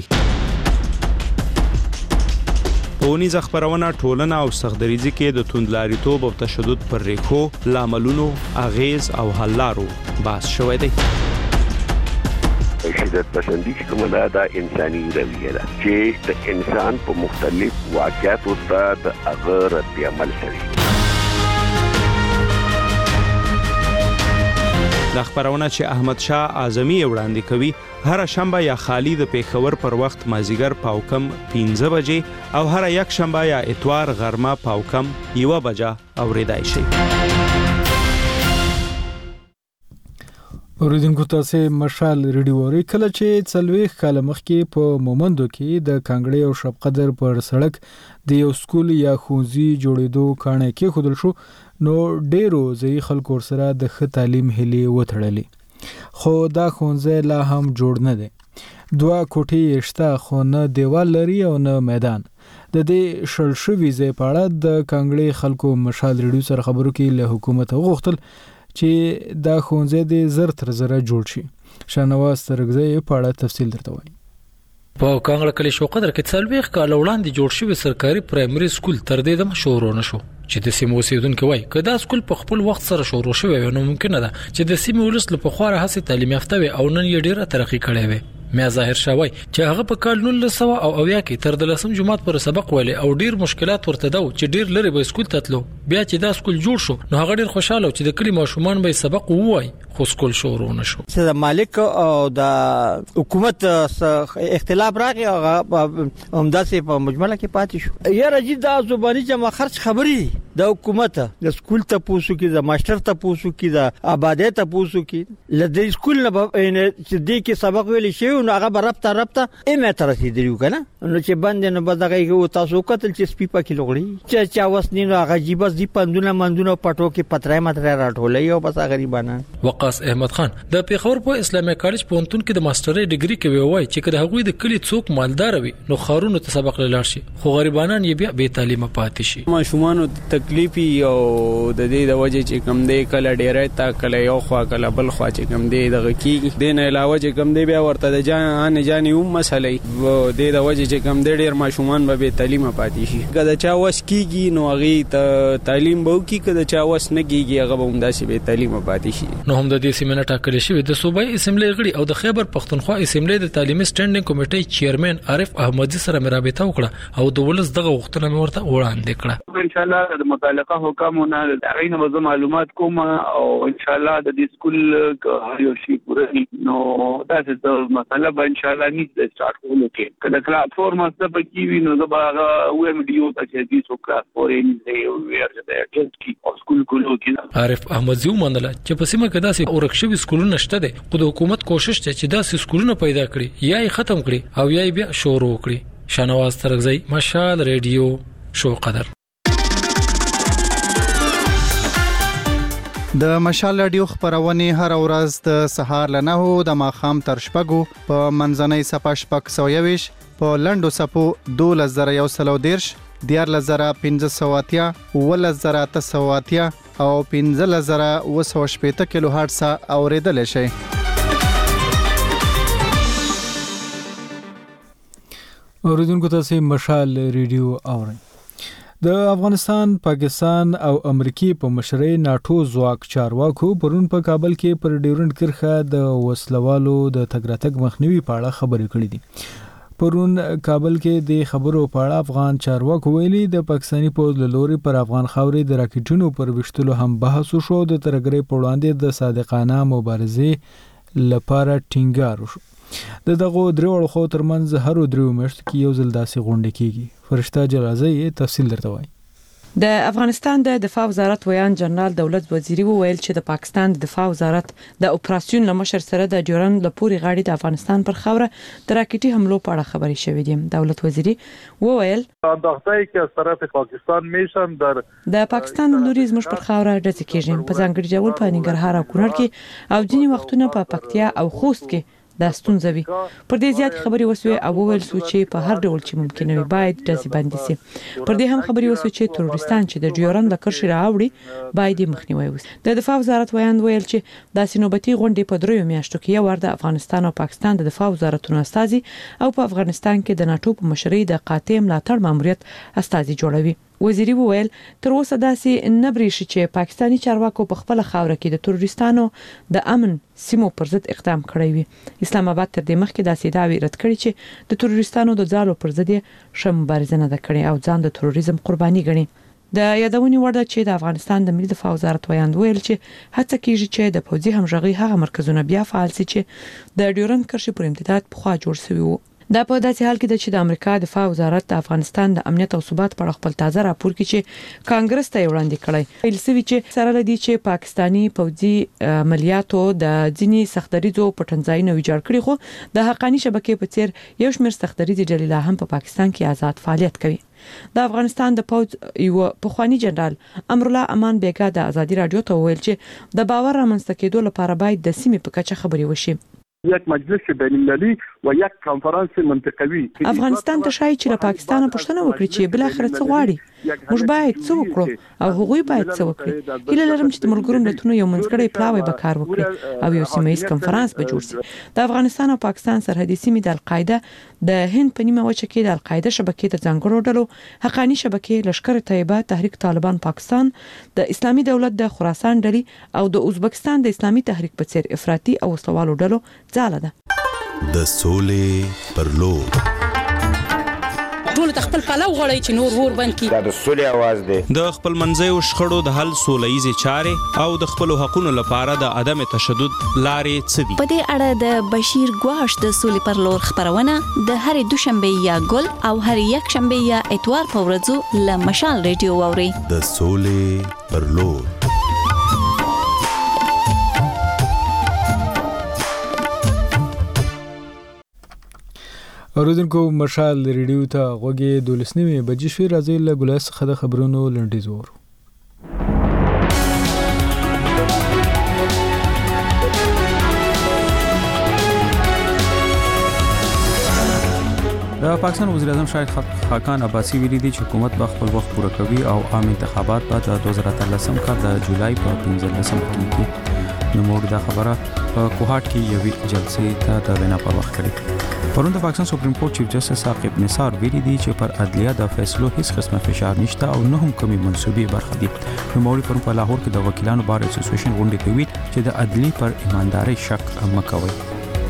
پونیز خبرونه ټولنه او سختریزي کې د توندلاریتوب او تشدد پر ریخو لاملونو اغیز او حل لارو بحث شوې دی شدت پسندی کوم دا انساني رویه ده چې د انسان په مختلف واقعاتو ته د هغه رد عمل کوي د خبرونه چې احمد شاه اعظمي وړاندې کوي هر شنبه یا خالی د پیښور پر وخت مازیګر پاوکم 15 بجې او هر یک شنبه یا اتوار غرمه پاوکم 1 بجه اوریدای شي اوریدونکو تاسو مشال ریډیو کله چې څلويخ کال مخکې په مومندو کې د کانګړې او شپقدر پر سړک د یو سکول یا خوځي جوړېدو کانه کې خودل شو نو ډیرو ځای خلکو سره د ښه تعلیم هلي وټړلې خو دا خونځه لا هم جوړ نه دي دوا کوټې شته خو نه دیوال لري او نه میدان د دې شلشوي ځای په اړه د کانګړې خلکو مشال ریډیو سره خبرو کې له حکومت غوښتل چې دا خونځه د زر تر زره جوړ شي شانواز ترګزې په اړه تفصیل درته وایم په کانګړه کلی شو قدر کې څلويخ کال وړاندې جوړ شوی سرکاري پرایمري سکول تر دې د مشورو نشو چې د سیمو اوسیدونکو وای کدا سکول په خپل وخت سره شروع شوی نو ممکن ده چې د سیمو ولس له پخواره هڅه تعلیم یافته وي او نن یې ډیره ترقی کړې وي میا ظاهر شوی چې هغه په کال 1900 او اویا کې تر د لسم جماعت پر سبق ویلي او ډیر مشکلات ورته داو چې ډیر لري به سکول تتلو بیا چې دا سکول جوړ شو نو هغه ډیر خوشاله چې د کلی ماشومان به سبق ووای خو سکول شروع نشو. چې مالک او د حکومت اختلاف راغی هغه همداسې په مجمله کې پاتې شو. یاره جی دا زبانی جمع خرج خبري د حکومت د سکول ته پوسو کې د ماستر ته پوسو کې د آبادې ته پوسو کې لدې سکول نه چې دې کې سبق ویل شي نو هغه رابطه ایمه تر رسیدلیو کنه نو چې باندې نه بدغه تاسو کتل چې سپی پکې لغړي چې چا وسنی نو هغه جیبس دی پندونه مندونه پټو کې پترای ماتره راټولې او بس غریبانان. وقاص احمد خان د پیښور په اسلامي کالج پونتون کې د ماسترۍ ډیګري کوي وای چې کله هغوی د کلی څوک مالدار وي نو خارونو ته سبق لاله شي خو غریبانان یې بیا بے تعلیمه پاتې شي. ماشومان تکلیفي او د دې د وجه چې کم دی کله ډیرې تا کله یو خوا کله بل خوا چې کم دی دغه کیږي دین علاوه چې کم دی بیا ورته د جان یو مسلې و د وجه چې کم دی ډیر ماشومان به تعلیمه پاتې شي کله چا وس کیږي نو هغه ته تعلیم به کی کله چا وس نه کیږي هغه به همداسې به تعلیمه پاتې شي. نو هم د دې سیمه ټاکل شوی د صوبایي اسمبلی غړي او د خیبر پختونخوا اسمبلی د تعلیمي سټینډینګ کمیټې چیرمن عارف احمدی سره مرابطه وکړه او د ولس دغه غوښتنه ورته وړاندې کړه. ان شاء الله د متعلقه حکومتونو د غینه مزه معلومات کوم او ان شاء الله د دې سکول هر یو شی پوره نو دا څه مسله به ان شاء الله نیت سٹارټ کولو کې کله پلیټفارم څه پکې وي نو دا هغه ویم ویډیو ته چې دې څو کلاس پورې نه ویل چې دا ټیسټ کې سکول کولو کې. عارف احمدی ومنله چې په سیمه کې داسې اورښوي سکولونه شته دي خو د حکومت کوشش ته چې داسې سکولونه پیدا کړي یا یې ختم کړي او یا یې بیا شروع کړي. شنواز ترغزی مشال ریډیو شو قدر. د مشال رادیو خبرونه هر ورځ د سهار ل 9 د ماخام تر شپږو په منځنۍ صفه شپږ 120 په لندو صفو 2110 14580 ولزراتسواتیا او 15080 کیلو هرتز اوریدل شي. اوریدونکو تاسو مشال ریډیو اورئ. د افغانستان، پاکستان او امریکای په مشرۍ ناتو ځواک چارواکو پرون په کابل کې پر ډیورنډ کرښه د وسلوالو د تګراتګ مخنیوي په اړه خبرې کړې دي. پرون کابل کې د خبرو په اړه افغان چارواکو ویلي د پاکستاني پوځ له لوري پر افغان خاورې د راکټونو پر وشتلو هم بحث وشو. د ترګرۍ په وړاندې د صادقانه مبارزې لپاره ټینګار وشو. د دغه درېوړو خو ترمنځ هر درو میاشتو کې یو ځل داسې غونډه کیږي. فرشته جلازی تفصیل درته وایي. د افغانستان د دفاع وزارت ویان جنرال دولت وزیری وویل چې د پاکستان د دفاع وزارت د اپراسیون لمشر سره د ډیورنډ لپوري غاړي د افغانستان پر خوره د راکټي حملو په اړه خبري شوې دي. دولت وزیری وویل اندازه‌ای که از طرف پاکستان میشن د پاکستان لوري زموږ پر خوره د کېژن په ځانګړي ډول په ننګرهار او کونړ کې او ځینی وختونه په پکتیا او خوست کې دا ستونزوي. پر دې زیات خبري وسوي او ویل سو چې په هر ډول چې ممکن وي باید داسې باندې سي. پر دې هم خبري وسوي چې تروریستان چې د ډیورنډ د کرښې راوړي باید مخنیوي وسي. د دفاع وزارت ویان ویل چې داسې نوبتي غونډې په دریو میاشتو کې یو ور د افغانستان او پاکستان د دفاع وزارتونو استازي او په افغانستان کې د ناتو په مشرۍ د قاطع ملاتړ ماموریت استازي جوړوي. وزیری وویل تر اوسه داسې نه بریښي چې پاکستانی چارواکو په خپل خاور کې د تروریستانو د امن سیمو پر ضد اقدام کړی وي. اسلام آباد تر دې مخکې داسې داوی رد کړی چې د تروریستانو د ځالو پر ضد شم مبارزه نه کړي او ځان د تروریزم قرباني ګڼي. د یادونې وړ ده چې د افغانستان د ملي دفاع وزارت ویاند ویل چې هڅه کیږي چې د پوځي همغږي هغه مرکزونه بیا فعال شي چې د ډیورنډ کرښې پر امتداد پخوا جوړ شوی وو. دا په داسې حال کې ده چې د امریکا دفاع وزارت د افغانستان د امنیت او ثبات پر خپل تازه راپور کې چې کانګرس ته وړاندې کړی ویل سوي چې سره لدی چې پاکستانی پوځي عملیاتو د ځینی سختریزو پټنځای نه ویجاړ کړی خو د حقانی شبکې په څیر یو شمېر سختریزي ډلې هم په پاکستان کې آزاد فعالیت کوي. د افغانستان د پوځ یو پخوانی جنرال امرالله امان بیګا د ازادي رادیو ته ویل چې د باور رامنځته کېدو لپاره باید د سیمې په کچه خبري وشي. یک مجلس بین‌المللي و یک کنفرانس منطقوي افغانستان ته شای چې له پاکستان پښتنه وکړي چې بل اخر څه غواړي موږ باید څه وکړو او هغوی باید څه وکړي. هیله لرم چې د ملګرو ملتونو یو منځګړی پلاوی به کار وکړي او یو سیمه ایز کنفرانس به جوړ شي. د افغانستان او پاکستان سرحدي سیمې د القاعده د هند په نیمه وچه کې د القاعده شبکې د ځانګړو ډلو حقانی شبکې لشکر طیبه تحریک طالبان پاکستان د اسلامي دولت د خراسان ډلې او د ازبکستان د اسلامي تحریک په څیر افراطي او وسلوالو ډلو ځاله ده. د سولې پر لور. ټول خپل پلو غړی چې نور ور بند کی. دا د سولې आवाज دی. د خپل منځیو شخړو د حل سولهیزي چارې او د خپل حقوقو لپاره د عدم تشدد لارې څه دي؟ په دې اړه د بشیر ګواش د سولې پر لور خبرونه د هرې دوشنبه یا ګل او هر یک شنبه یا اتوار په ورځو له مشال ریډیو واوري. د سولې پر لور. اوریدونکو مشال ریډیو ته غوږی 12:09 بجې شوې. راځي له ګلای څخه د خبرونو لنډیز وورو. د پاکستان وزیر اعظم شاهد خاقان عباسی ویلي دي چې حکومت به خپل وخت پوره کوي او عام انتخابات به د 2013 کال د جولای په 15 کې نو موږ دا خبره په کوهاټ کې یوې جلسې ته د وینا پر وخت کړې. پرون د پاکستان سپریم کورټ چیف جسټس ثاقب نثار ویلي دي چې پر عدلیه د فیصلو هیڅ قسمه فشار نشته او نه هم کومي منسوبي برخه دي. نو موږ پرون په لاهور کې د وکیلانو بار اسوسییشن غونډه ته ویل چې د عدلی پر ایمانداري شک مکوي.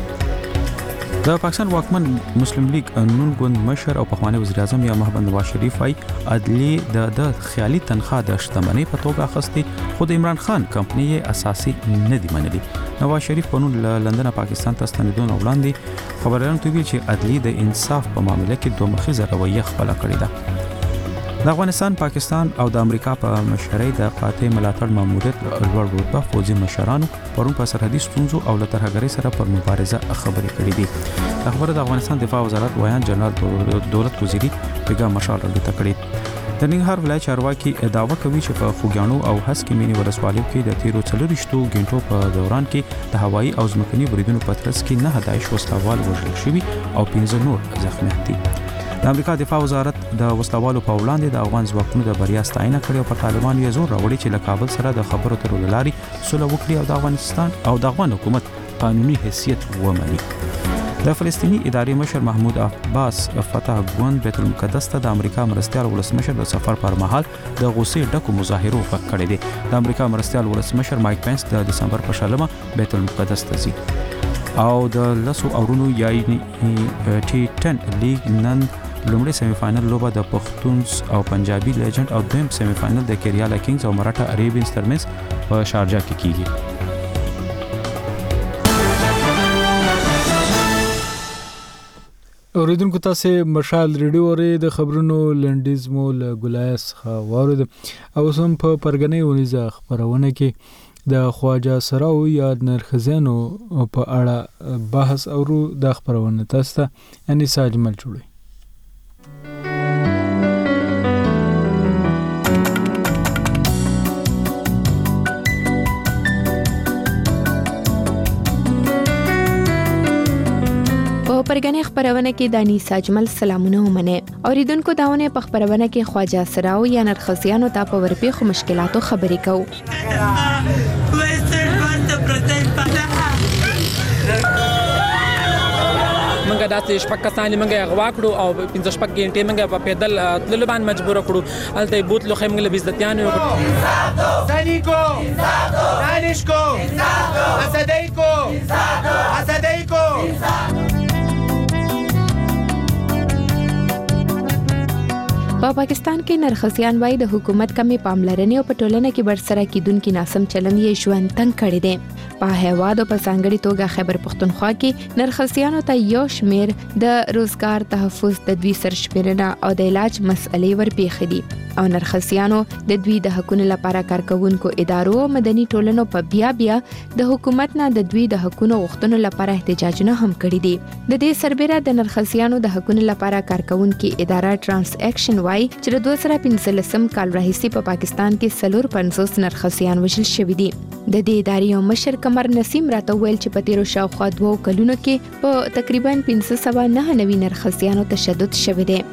د پاکستان واکمن مسلم لیگ نون ګوند مشر او پخوانی وزیر اعظم یا محمد نواز شریف وايي عدلی د خیالي تنخواه د شتمنۍ په توګه اخیستي خو د عمران خان کمپنۍ اساسي نه دی منلي. نواز شریف په نون لندن پاکستان ته ستنېدون وړاندې خبريالانو ته ویل چې عدلی د انصاف په معاملې کې دوه مخیزه رویه خپل کړې ده. د افغانستان، پاکستان او د امریکا په مشرۍ د قاطع ملاتړ ماموریت لوړ رتبه فوجي مشرانو پرون په سرحدي ستونزو او له ترهګرۍ سره پر مبارزه خبرې کړې دي. خبره د افغانستان دفاع وزارت ویان جنرال دولت وزیری پیغام مشال راغلی تکړه. د ننګرهار ولایت چارواکي دعوه کوي چې په خوګیانو او هسکې مینی ولسوالیو کې د تیرو 40 غنټو په دوران کې د هوایي او ځمکني بریدونو په ترڅ کې 9 داعش وسلوال وژل شوي او 15 نور زخمي دي. د امریکا دفاع وزارت د وسلوالو په وړاندې د افغان ځواکونو د بریا ستاینه کړې او پر طالبانو یې زور راوړي چې له کابل سره د خبرو اترو لاري سوله وکړي او د افغانستان او د افغان حکومت قانوني حیثیت ومني. د فلسطینی ادارې مشر محمود عباس فتح ګوند بیت المقدس ته د امریکا مرستيال ولسمشر د سفر پر مهال د غوسې ډکو مظاهرو وکړ کړې دي. د امریکا مرستيال ولسمشر مایک پنس د دسمبر په شلمه بیت المقدس ته ځي او د لسو اورونو یعنی T10 لیگ نن لومړی سیمی فائنل لوبه د پښتونس او پنجابي لیجند او دویم سیمی فائنل د کیریالا کینګز او مراټا اریبینز ترمنځ په شارجه کې کیږي. اوریدونکو تاسو مشال ریډیو اوري د خبرونو لنډیز مو له ګلایس خاورد او سم په پرګنې ونیزه خبرونه کې د خواجه سراو یا نرخزانو په اړه بحث اورو د خبرونه تاسو ته اني ساجمل جوړي. پرګنې خبرونه کې د انیسا اجمل سلامونه ومنه. اوریدونکو داونه په خبرونه کې خواجه سراو یا نرخزیانو ته په ورپېخو مشکلاتو خبرې کوو. منګه داسې شپږ کسان منګه غوا کړو او 15 شپږ غنټې منګه په پیدل تلل باندې مجبور کړو. الته بوتلو خیم منګه بیزتیان وکړو. زنیکو دانشکو اسدایکو په پاکستان کې نرخزیان وای د حکومت کمی پاملرنې او په ټولنه کې برسره کیدونکو ناسم چلند یې ژوند تنګ کړی دی. په هیواد او په ځانګړي توګه خیبر پختونخوا کې نرخزیانو ته یو شمیر د روزګار تحفظ د دوی سرشمېرنه او د علاج مسلې ورپېښې دي او نرخزیانو د دوی د حقوقو لپاره کارکونکو ادارو او مدني ټولنو په بیا د حکومت نه د دوی د حقوقو غوښتنو لپاره احتجاجونه هم کړي دي. د دې سربېره د نرخزیانو د حقوقو لپاره کارکونکو اداره ټرانس اکشن وای چې د 2015 کال راهیسې په پاکستان کې 450 نرخزیان وژل شوي دي. د دې ادارې مشر قمر نسیم راته ویل چې په تیرو شاوخوا 2 کلونو کې په تقریبا 599 نرخزیانو تشدد شوی دی.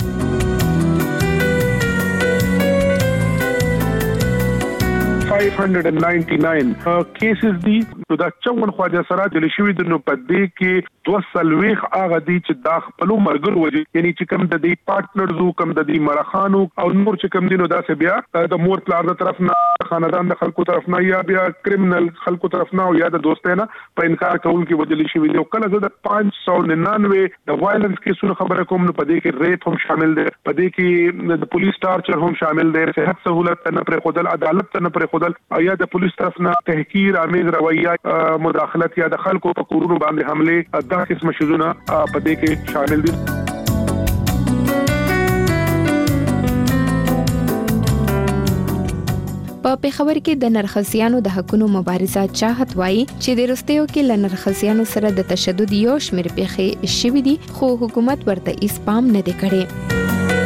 599 کیسز دي. نو دا 54 خواجه سرات د شوی د نو پدې کې 240 هغه دي چې دا خپل مرګر وجه یعنی چې کوم د دې پارټنرز کوم د دې مرخانو او نور چې کوم دینو دا څه بیا د مور پلار د طرف نه خاندان د خلکو طرف نه یا بیا کرمینل خلکو طرف نه او یا د دوستانه په انکار کول کې وجلی شوی دی. کله زه د 599 د وایلنس کیسونو خبره کوم نو پدې کې ریپ هم شامل دی, پدې کې د پولیس ټارچر هم شامل دی, صحت سہولت نه پر خودل, عدالت نه پر خودل او یا د پولیس طرف نه تحقیر امیز رویه مداخلت یا د خلکو په کورونو باندې حمله دا قسم شذونه پدې کې شامل دي. په پیښور کې د نرخصیانو د حقونو مبارزه چاحت وایي چې د رستیو کې ل نرخصیانو سره د تشدد یو شمېر پیښې شوې دي خو حکومت ورته هیڅ پام نه دی کړی.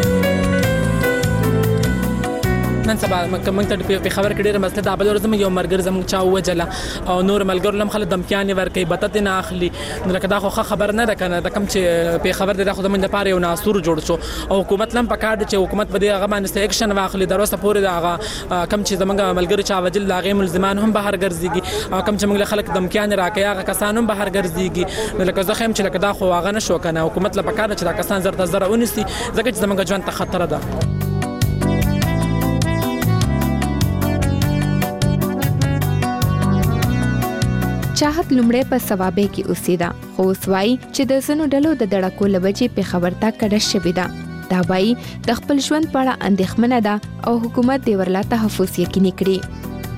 نن سبا موږ ته په خبر کې ډېر مسله د ابل ورځم یو مرګر زموږ چا وجله او نور ملګر لم خل دمکیان ورکي بتت نه اخلي نو لکه دا خو خبر نه ده کنه د کم چې په خبر د خو زموږ د پاره یو ناسور جوړ شو او حکومت لم پکار دي چې حکومت بده هغه باندې اکشن واخلي دروسته پورې دا هغه کم چې زموږ ملګر چا وجل لاغه ملزمان هم بهر ګرځيږي او کم چې موږ خلک دمکیان راکي هغه کسان هم بهر ګرځيږي نو لکه زه خیم چې لکه دا خو هغه نشو کنه حکومت لپاره پکار چې دا کسان زرته زره ونسي ځکه چې زموږ ژوند ته خطر ده. چاحت لومړی په ثوابه کې اوسېده خو اوس وایي چې د ځینو ډلو د دړکو له وجې پیښور ته کډه شوې ده. دا وایي د خپل ژوند په اړه اندېښمنه ده او حکومت دې ورله تحفظ یقیني کړي.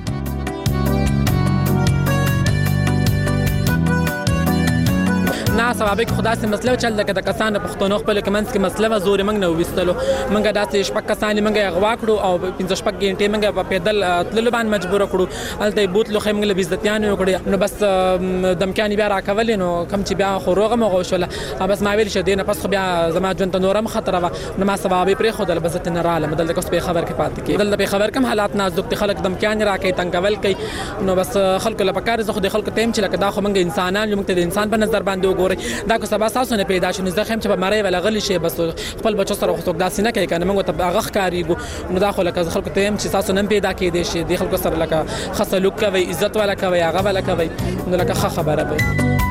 نه سبب خدا سي مسله چل د کسان پښتون خپل کمنس کې مسله زور منګ نه وستلو منګه داسې شپک کسان منګه غوا کړو او 15 شپک غنټه منګه په پیدل تللو باندې مجبور کړو الته بوتلو خیم منګه بیزتيان وکړي نو بس دمکانی بیا راکول نو کم چې بیا خوروغه مغو شول بس ما ویل شدینه پس خو بیا زما ژوند نورم خطر و نو ما سبب پرې خو د بزت نه رااله مدل د کوس په خبر کې پات کې دل په خبر کم حالات نازک خلک دمکان راکې تنګول کوي نو بس خلک له پکار زه خو د خلک تیم چې لکه دا خو منګه انسانان موږ ته د انسان په نظر باندې دا کو سبا تاسو نه پیدا شونه زه خم چې په مړی ولا غلی شي بس خپل بچو سره خو داسې نه کوي کنه موږ ته هغه ښکاریږو نو دا خو لکه خلکو ته هم چې تاسو نن پیدا کې دي شي د خلکو سره لکه خصلوک کوي عزت ولا کوي هغه ولا کوي نو لکه خبره وي.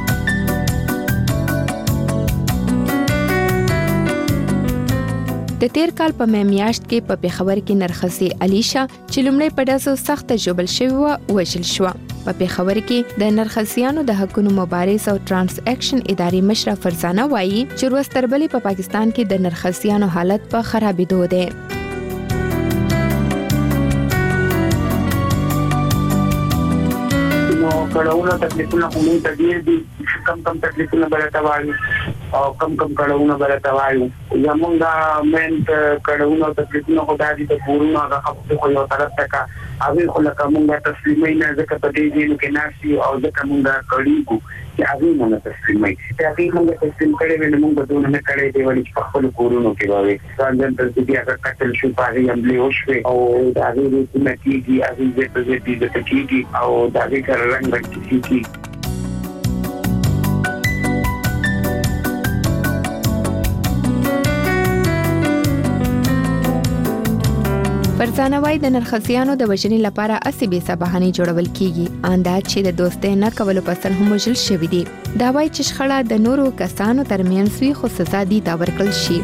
د تیر کال په میاشت کې په پیښور کې نرخصي الیشا چې لومړی په داسو سخت جوبل شوی و وژل شو. په پیښور کې د نرخصیانو د حقونو مبارز او ترانس اکشن ادارې مشره فرزانه وایي چې ورستربلې په پاکستان کې د نرخصیانو حالت په خرابېدو دی. کړهونه تکلیفونه کومې ته ډېر دي کم تکلیفونه برته وایي او کم کړهونه برته وایي زمونږ مین کړهونه تکلیفونه خدای دې ته پورونه هغه خو یو طرف تکا هغه خو لکه مونږه تسلیمي نه ځکه په دې دین کې ناشي او ځکه مونږه کړیږو چې هغه مونږه تسلیمي ته هغه مونږه تسلیم کړي ونه مونږ دونه نه کړي دی ولې په خپل کورونو کې وایي ځان تر دې هغه قتل شو پاره یم له اوسه او دا دې نتیجې هغه دې په دې کې او دا دې کار رنګ کی فرزانه وای د نرخصیانو د وژنې لپاره اسی به سبحانه جوړول کیږي انداز چې د دوستۍ نه کولو په سر هم وژل شوی دی. دا وای چې شخړه د نورو کسانو ترمنځ وي خو سزا دي دا ورکړل شي.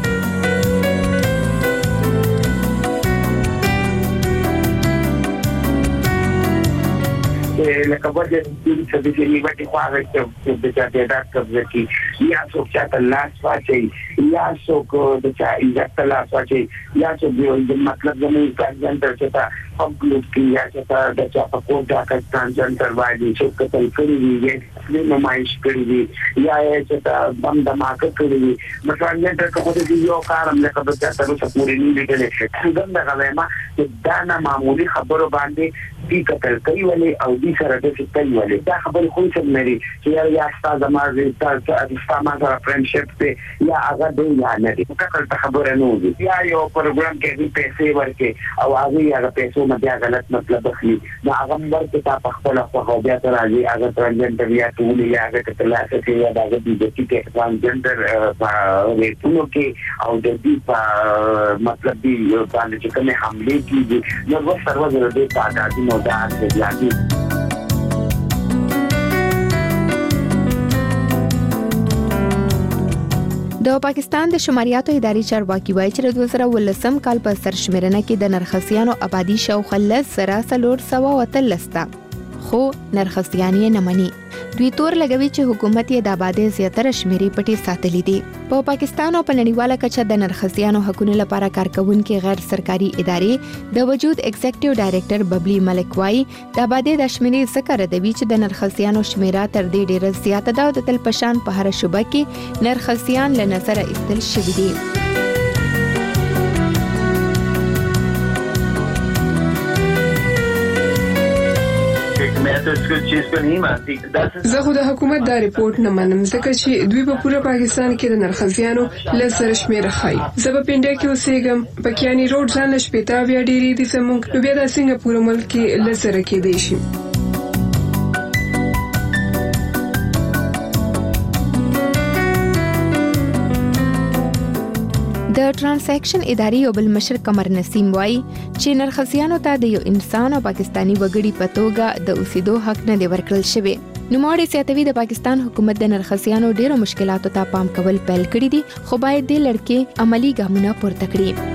لکه وجه چې د دې نیمه خو هغه چې د چا د ډاکټر ځکه یا څوک چې لاس واچي یا څوک د چا عزت لاس واچي یا څوک د مطلب زموږ ځانګړی چې تا پبلک کې یا چې د چا په کوټه کې ځانګړی وایي چې کتل کړی وي یا نمایش کړی وي یا چې تا بم دماکه کړی وي مثلا دا کوم دې یو کارم لکه د چا تر څو پورې نه لیدل څنګه دا غواړم چې دا نه معمولی خبرو باندې دې کتل کوي ولې او دې سره د څه ویلي دا خبره خو څه مری چې یا استاد مارځي تاسو ما سره فرندشپ ته یا هغه دی یا نه دی څه خبره نه وي یا یو پروګرام کې پیسې ورکې او هغه پیسو مده غلط مطلب اخلي دا هغه ورته تاسو خپل خو بیا تر راځي هغه ترنجن بیا ټول یا هغه کتلاسه کې یا هغه د دې کې ترانسجندر ټولو کې او د دې مطلب دی باندې چې کومه حمله کیږي نو و سره د دې تعداد نو دا ځلادي د پاکستان د شماریاتو اداري چارواکي وایي چې د 2018 کال په سرشمیرنه کې د نرخسیانو آبادی شاوخوا 1,413 خو نرخسیانې نه مني. دوی تور لګوي چې حکومت یې د آبادی زیاتره شمیرې پټې ساتلې دي. په پاکستان او په نړیواله کچه د نرخسیانو حقوقو لپاره کارکونکو غیر سرکاري ادارې د وجود ایگزیکټیو ډایریکټر ببلی ملک وایي د آبادی د شمیرې ذکر دوي چې د نرخسیانو شمیره تر دې ډیره زیاته ده او د تل پشان په هر شوبه کې نرخسیان له نظر ایستل شوي دي. زه خو د حکومت دا ریپورت نه منم ځکه چې دوی په پوره پاکستان کې د نرخسیانو لسره شمیره ښایي. زه په پنډه کې اوسېږم په کیانی روډ ځان له شپېته بیا ډېرې دي زموږ نو بیا دا څنګه پوره ملک کې لسره کېدی شي. د ترانزیکشن ادارې یو بل مشر قمر نسیم وایي چې نرخسیانو ته د یو انسان او پاکستانی وګړي په توګه د اوسېدو حق نه دی ورکړل شوی. نوموړی زیاتوي د پاکستان حکومت د نرخسیانو ډیرو مشکلاتو ته پام کول پیل کړی دي خو باید د لړکې عملی ګامونه پورته کړي.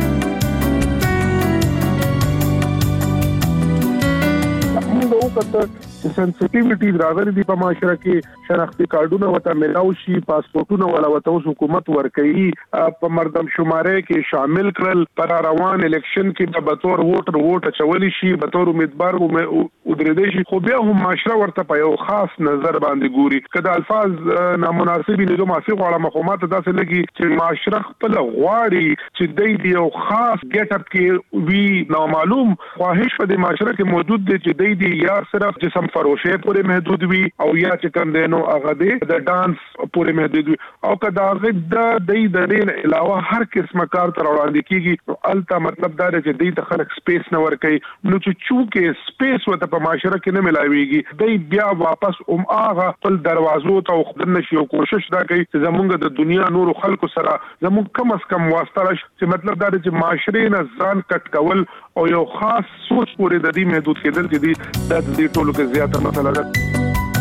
سنسټیویټیز راغلي دي په معاشره کې شناختی کارډونه وته ملاو شي پاسپورتونه ولا وته حکومت ورکړي په مردم شماره کې شامل کړل پر روان الیکشن کې به تور ووټ چولې شي به تور امیدوار ودرېدي شي خو بیا هم معاشره ورته په یو خاص نظر باندې ګوري کله الفاظ نامناسب نه معافي غواړم مخومات داسې لګي چې معاشره خپل غواړي چې د یو خاص ګټ اپ کې وی نامعلوم خواهش په معاشره کې موجود دي چې د یا صرف جسم فروشه پورې محدود وي او یا چې کوم دینو هغه د ډانس پورې محدود وي او کدا د دین علاوه هر قسمه کار تر وړاندې کیږي الته مطلب دا دی چې د خلک سپیس نه ورکي نو چې چونکه سپیس وته په معاشره کې نه ملاويږي د بیا واپس هغه خپل دروازو ته خدای نشي او کوشش دا کوي چې زمونږ د دنیا نور خلکو سره زمونږ کم از کم واسطه راشي چې مطلب دا دی چې معاشره نه ځان کټ کول او یو خاص سوچ پورې د دې محدود کېدل چې د دې ټولو کې زیاته مسله ده.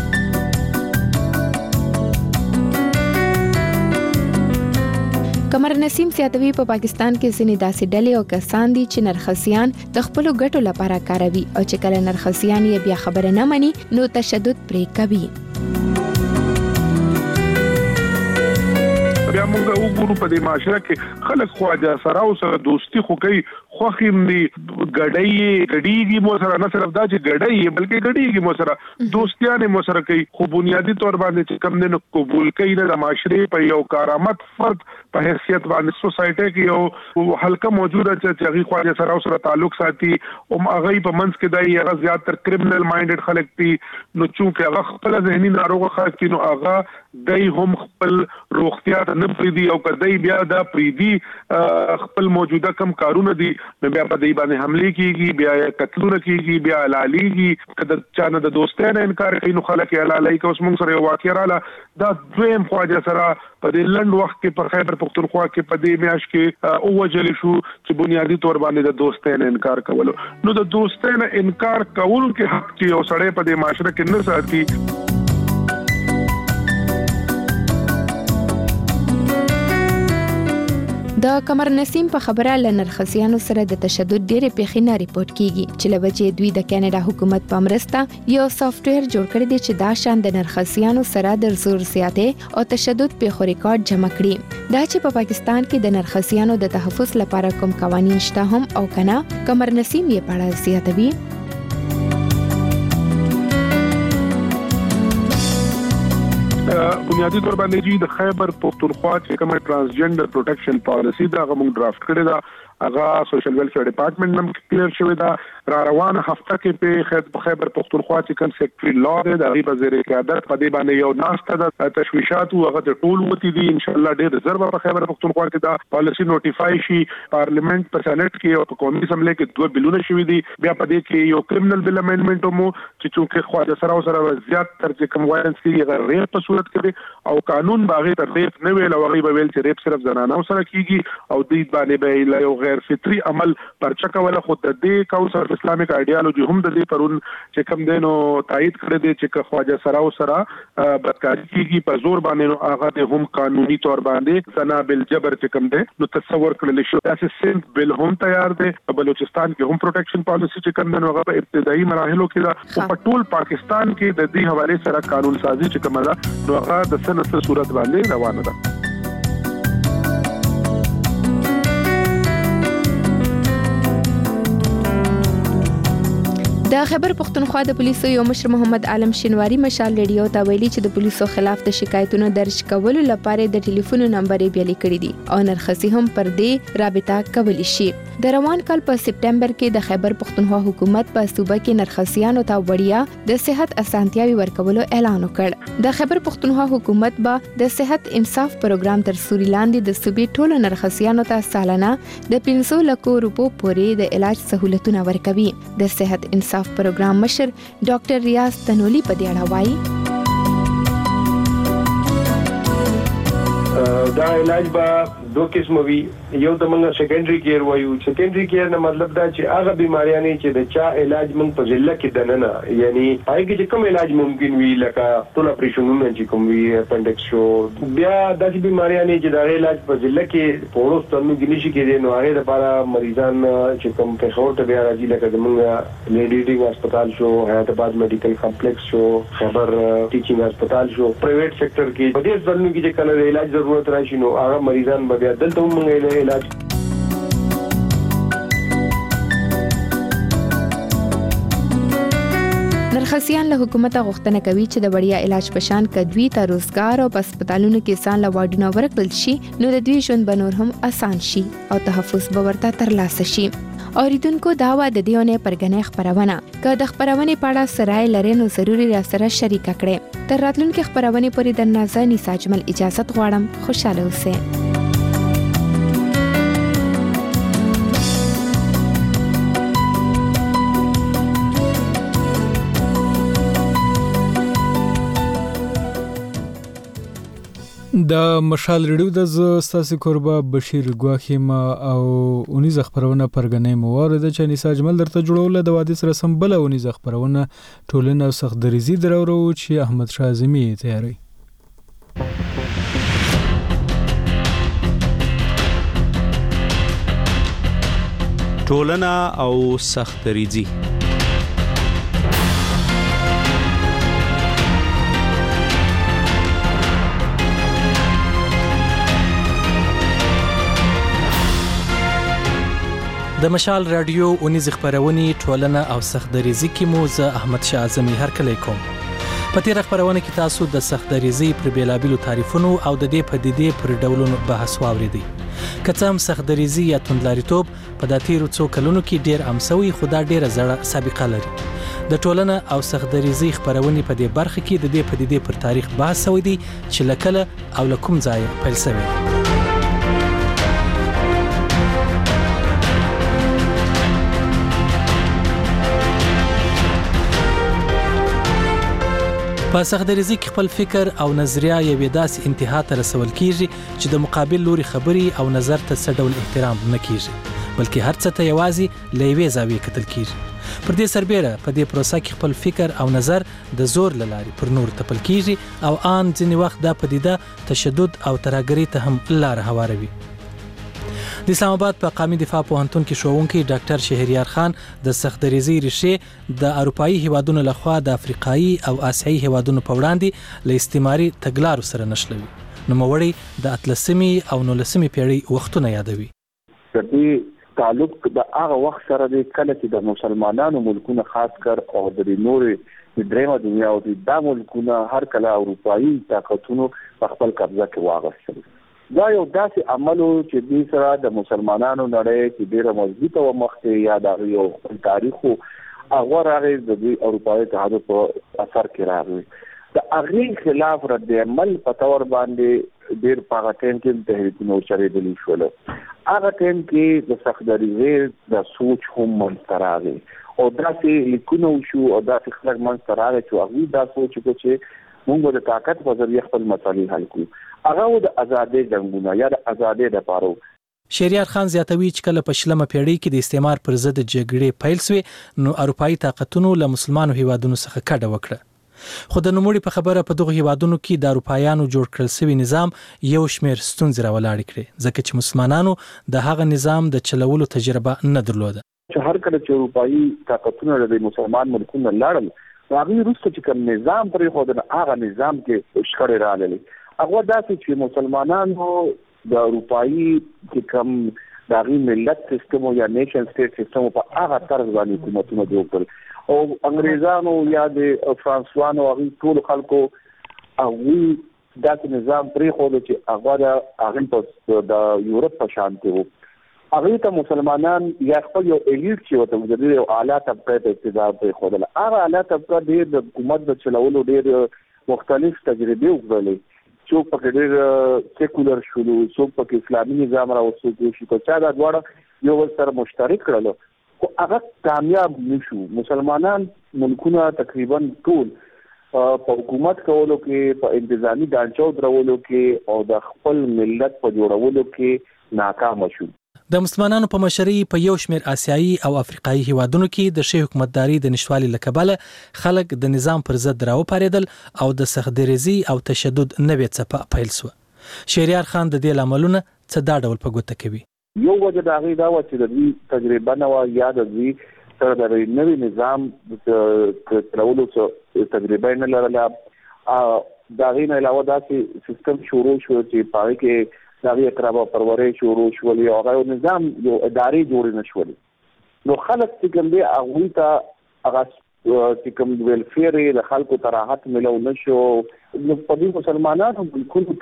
قمر نسیم زیاتوي په پاکستان کې ځینې داسې ډلې او کسان دي چې نرخسیان د خپل ګټو لپاره کاروي او چې کله نرخسیان یې بیا خبره نه مني نو تشدد پرې کوي. بیا موږ وګورو په دې معاشره کې خلک خواجه سره او سره دوستي خو کوي خوخیم دی ګډیږي مو سره نه صرف دا چې ګډي بلکې ګډیږي مو سره دوستیانه مو سره کوي خو بنیادی طور باندې چې کم نه قبول کوي نه د معاشره په یو کارآمد فرد په حیثیت باندې سوسایټي کې یو حلقه موجوده چې هغه خواجه سره او سره تعلق ساتي او هغه په منځ کې دای هغه زیات تر کرمینل مایندډ خلک دي نو چې هغه خپل ذهني ناروغ خلک نو هغه دای هم خپل روغتیا ته نه پریدي او کدی بیا دا پریدي خپل موجوده کم کارونه دي بیا په دې باندې حمله کیږي بیا قتلونه کیږي بیا لاليږي کله چانه د دوستانه انکار کوي نو خلک لالای کوي اوس موږ سره یو واقعیا رااله دا دویم خواجه سره په دې لند وخت کې په خیبر پختونخوا کې په دې میاش کې او وجل شو چې بنیادی طور باندې د دوستانه انکار کولو نو د دوستانه انکار کول کې حق چې او سړی په دې معاشره کې نه ساتي. د قمر نسیم په خبره لنرخسیانو سره د تشدد ډېرې پیښې نه ریپورت کیږي چې لوجه دوی د کاناډا حکومت په مرسته یو سافټویر جوړ کړی دی چې دا شان د نرخسیانو سره د زور زیاتې او تشدد پیښو ریکارډ جمع کړي دا چې په پاکستان کې د نرخسیانو د تحفظ لپاره کوم قوانين شته هم او کنه قمر نسیم یې پاړه زیاتوي. بنیادی طور باندې د خیبر پختونخوا چې کومه ترانسجندر پروټیکشن پالیسی دا موږ ډرافټ کړی دا هغه سوشل ویلفیر ډپارټمنټ نم کلیر شوی دا را روانه هفته کې په خیبر پختونخوا چې کوم سیکټری لا دی د وزیر قیادت په دې باندې یو ناشته د تشویشات او هغه د ټول وتی دي ان شاء الله ډېر ضرب په خیبر پختونخوا کې دا پالیسی نوټیفای شي پارلیمنت په سېنات کې او په قومي اسمبلی کې 2 بلونه شوي دي بیا په دې کې یو کرمینل بل امندمنت مو چې چونکه خواجه سره زیات تر چې کوم وایلنس کې ریپ په صورت کې او قانون باغې تر ریپ نه ویل او غیب ویل چې ریپ صرف زنانه سره کیږي او دې باندې به یو غیر فطري عمل پرچا کوله خود د دې کاونسل اسلامیک ایډیالوژي هم د دې پرون چې کوم دینو تایید کړی دی چې خواجه سره بدکاری کیږي په زور باندې نو هغه هم قانوني تور باندې سنا بالجبر چې کوم دی نو تصور کړل شو اساس سنت بل هم تیار دی په بلوچستان کې هم پروټیکشن پالیسی چې کوم دی هغه په ابتدایي مراحلو کې دا په ټول پاکستان کې د دې حواله سره قانون سازي چې کومه ده نو هغه د سنت صورت باندې روانه ده. د خیبر پختونخوا د پولیسو یو مشر محمد عالم شینواری مشال ریډیو ته ویلي چې د پولیسو خلاف د شکایتونو درج کولو لپاره د ټلیفون نمبر یې بیل کړی دي او نرخصي هم پر دې رابطه کولی شي. د روان کال په سپټمبر کې د خیبر پختونخوا حکومت په صوبه کې نرخصیانو ته وړیا د صحت اسانتیاوي ورکولو اعلان وکړ. د خیبر پختونخوا حکومت به د صحت انصاف پروګرام تر سوري لاندې د صوبې ټولو نرخصیانو ته سالانه د 500 لک روپو پورې د علاج سہولتونه ورکوي. د صحت انصاف پروګرام مشر ډاکټر ریاض تنولی په دې اړه وایي دا علاج به دو قسم وي یو د موږ سیکنډري کیر وایو سیکنډري کیر نه مطلب دا چې هغه بیماریاں چې د چا علاج موږ په ضلع کې دننه یعنی پای کې کوم علاج ممکن وي لکه ټول اپریشنونه چې کوم وي اپنډکس شو بیا د بیماریاں چې د علاج په ضلع کې پورستانو کې نشي کېدي نو هغه لپاره مریضان چې کوم په خور ته بیا راځي لکه موږ لیډینګ هسپتال شو حیات آباد میډیکل کمپلیکس شو خیبر ټیچینګ هسپتال شو پرایویټ سېکټر کې په دې ځلونو کې چې کله علاج ضرورت راشي نو هغه مریضان به بیا دلته موږ علاج نرخصیان له حکومت غوښتنه کوي چې د وړیا علاج په شان کدوی ته روزګار او په هسپتالونو کې سان له واډونو ورکړل شي نو د دوی ژوند به نور هم اسان شي او تحفظ به ورته ترلاسه شي. اوریدونکو دا و د دېونه پرګنې خبرونه که د خبرونې په اړه سرای لري نو ضروري را سره شریک کړئ. تر راتلونکي خبرونې پورې د نازنی ساجمل اجازه غواړم. خوشاله اوسئ. د مشال ریډیو د ستاسو کوربه بشیر ګواخیم او اونیز خبرونه پرګنې موارد چې نساج مل درته جوړول د وادي سره سم بل اونیز خبرونه ټولنه او سخت دریزي درورو چې احمد شاه اعظمي تیاری ټولنه او سخت دریزي د مشال رادیو اونیز خبرونه ټولنه او سخت دریزي کې مو زه احمد شاه اعظمي هرکلی کوم. په تیر خبرونه کې تاسو د سخت دریزي پر بیلابلو تعریفونو او د دې پدیدې پر ډولونو بحث واوریدئ. کڅم سخت دریزي یا توندلاریتوب په داتیرو څو کلونو کې ډیر عامسوي خدا ډیره زړه سابقه لري. د ټولنه او سخت دریزي خبرونه په دې برخه کې د دې پدیدې پر تاریخ بحث شوی دی چې لکه او لکم ځای پیل شوی. په سخت دریزي کې خپل فکر او نظریه یوې داسې انتها ته رسول کیږي چې د مقابل لوري خبري او نظر ته څه ډول احترام نه کیږي بلکې هر څه ته یوازې لېوې زاویې کتل کیږي. پر دې سربېره په دې پروسه کې خپل فکر او نظر د زور لاري پر نور تپل کیږي او ان ځینې وخت دا پدیده تشدد او ترهګرۍ ته هم لار هواروي. د اسلام آباد په قومي دفاع پوهنتون کې ښوونکی ډاکټر شهریار خان د سخت دریزي ریښې د اروپאי هیوادونو لخوا د افریقایي او آسیایي هیوادونو په وړاندې له استعماري تګلارو سره نښلوي. نوموړی د 13مې او 19مې پیړۍ وختونه یادوي. د دې تعلق د هغه وخت سره د کله چې د مسلمانانو ملکونه خاص کر او د نورې درېمه دنیا او د ملکونه هر کله اروپאי طاقتونو په خپل قبضه کې واغستل. دا یو داسې عملو چې د سره د مسلمانانو نړۍ چې ډیره مضبوطه و مخکې یا د یو تاریخ هغه راغی د اروپایي اتحاد په اثر کې راغی د هغې خلاف رد عمل په تور باندې ډیر په هغه ټایم کې تحریکونه چلېدلي شول. هغه ټایم کې د صفدرۍ د سوچ هم منځته راغی او داسې لیکونه وشو او داسې خلک منځته راغی چې هغوی دا سوچ وکړو چې موږ د طاقت په ذریعه خپل مسایل حل کړو. هغه د ازادۍ جنګونه یا د ازادۍ لپاره. شهریار خان زیاتوي چې کله په شلمه پیړۍ کې د استعمار پر ضد جګړې پیل شوې نو اروپایي طاقتونو له مسلمانو هیوادونو څخه کډه وکړه خو د نوموړي په خبره په دغه هیوادونو کې د اروپایانو جوړ کړل شوی نظام یو شمېر ستونزې راولاړې کړې ځکه چې مسلمانانو د هغه نظام د چلولو تجربه نه درلوده. چې هر کله چې اروپایي طاقتونو د مسلمان ملکونو لاړل هغه وروسته چې کوم نظام پرې خو د هغه نظام کې شخړې راغلي هغه داسې چې مسلمانانو د اروپایي چې کوم د هغې ملت سیستم یا نیشن سټیټ سیستم په هغه طرز باندې حکومتونه جوړ کړل او انګریزانو یا د فرانسوانو هغې ټولو خلکو هغوی داسې نظام پرېښوده چې هغه د هغې د یورپ په شان کې و. هغې ته مسلمانان یا خپل یو ایلیټ چې ورته د دې یو اعلی طبقه ته اقتدار پرېښودله. هغه اعلی طبقه ډېر د حکومت د چلولو ډېر مختلف تجربې وکړلې. څوک پکې ډېر سیکولر شولو څوک پکې اسلامي نظام راوستو شي په چا دا دواړه یو بل سره مشترک کړل خو هغه کامیاب نشو. مسلمانان ملکونه تقریبا ټول په حکومت کولو کې په انتظامی ډانچو درولو کې او د خپل ملت په جوړولو کې ناکام شو. د مسلمانانو په مشرۍ په یو شمېر آسیایي او افریقایي هیوادونو کې د ښې حکومتداري د نشوالي له کبله خلک د نظام پر ضد راوپارېدل او د سختدریزي او تشدد نوې څپه پیل شوه. شهریار خان د دې لاملونه څه دا ډول په ګوته کوي. یو وجه د هغې دا وه چې د دوی تجربه نه وه یا د دوی سره د نوي نظام چلولو تجربه یې نه لرله. د هغې نه علاوه داسې سیستم شروع شو چې په هغې کې د هغې اقربا پرورۍ شروع شولې او هغه یو نظام یو ادارې جوړې نه شولې. نو خلک چې کوم دی هغوی ته هغه چې کوم ویلفیر یې د خلکو ته راحت میلو نه شو. نو په دې مسلمانانو ملکونو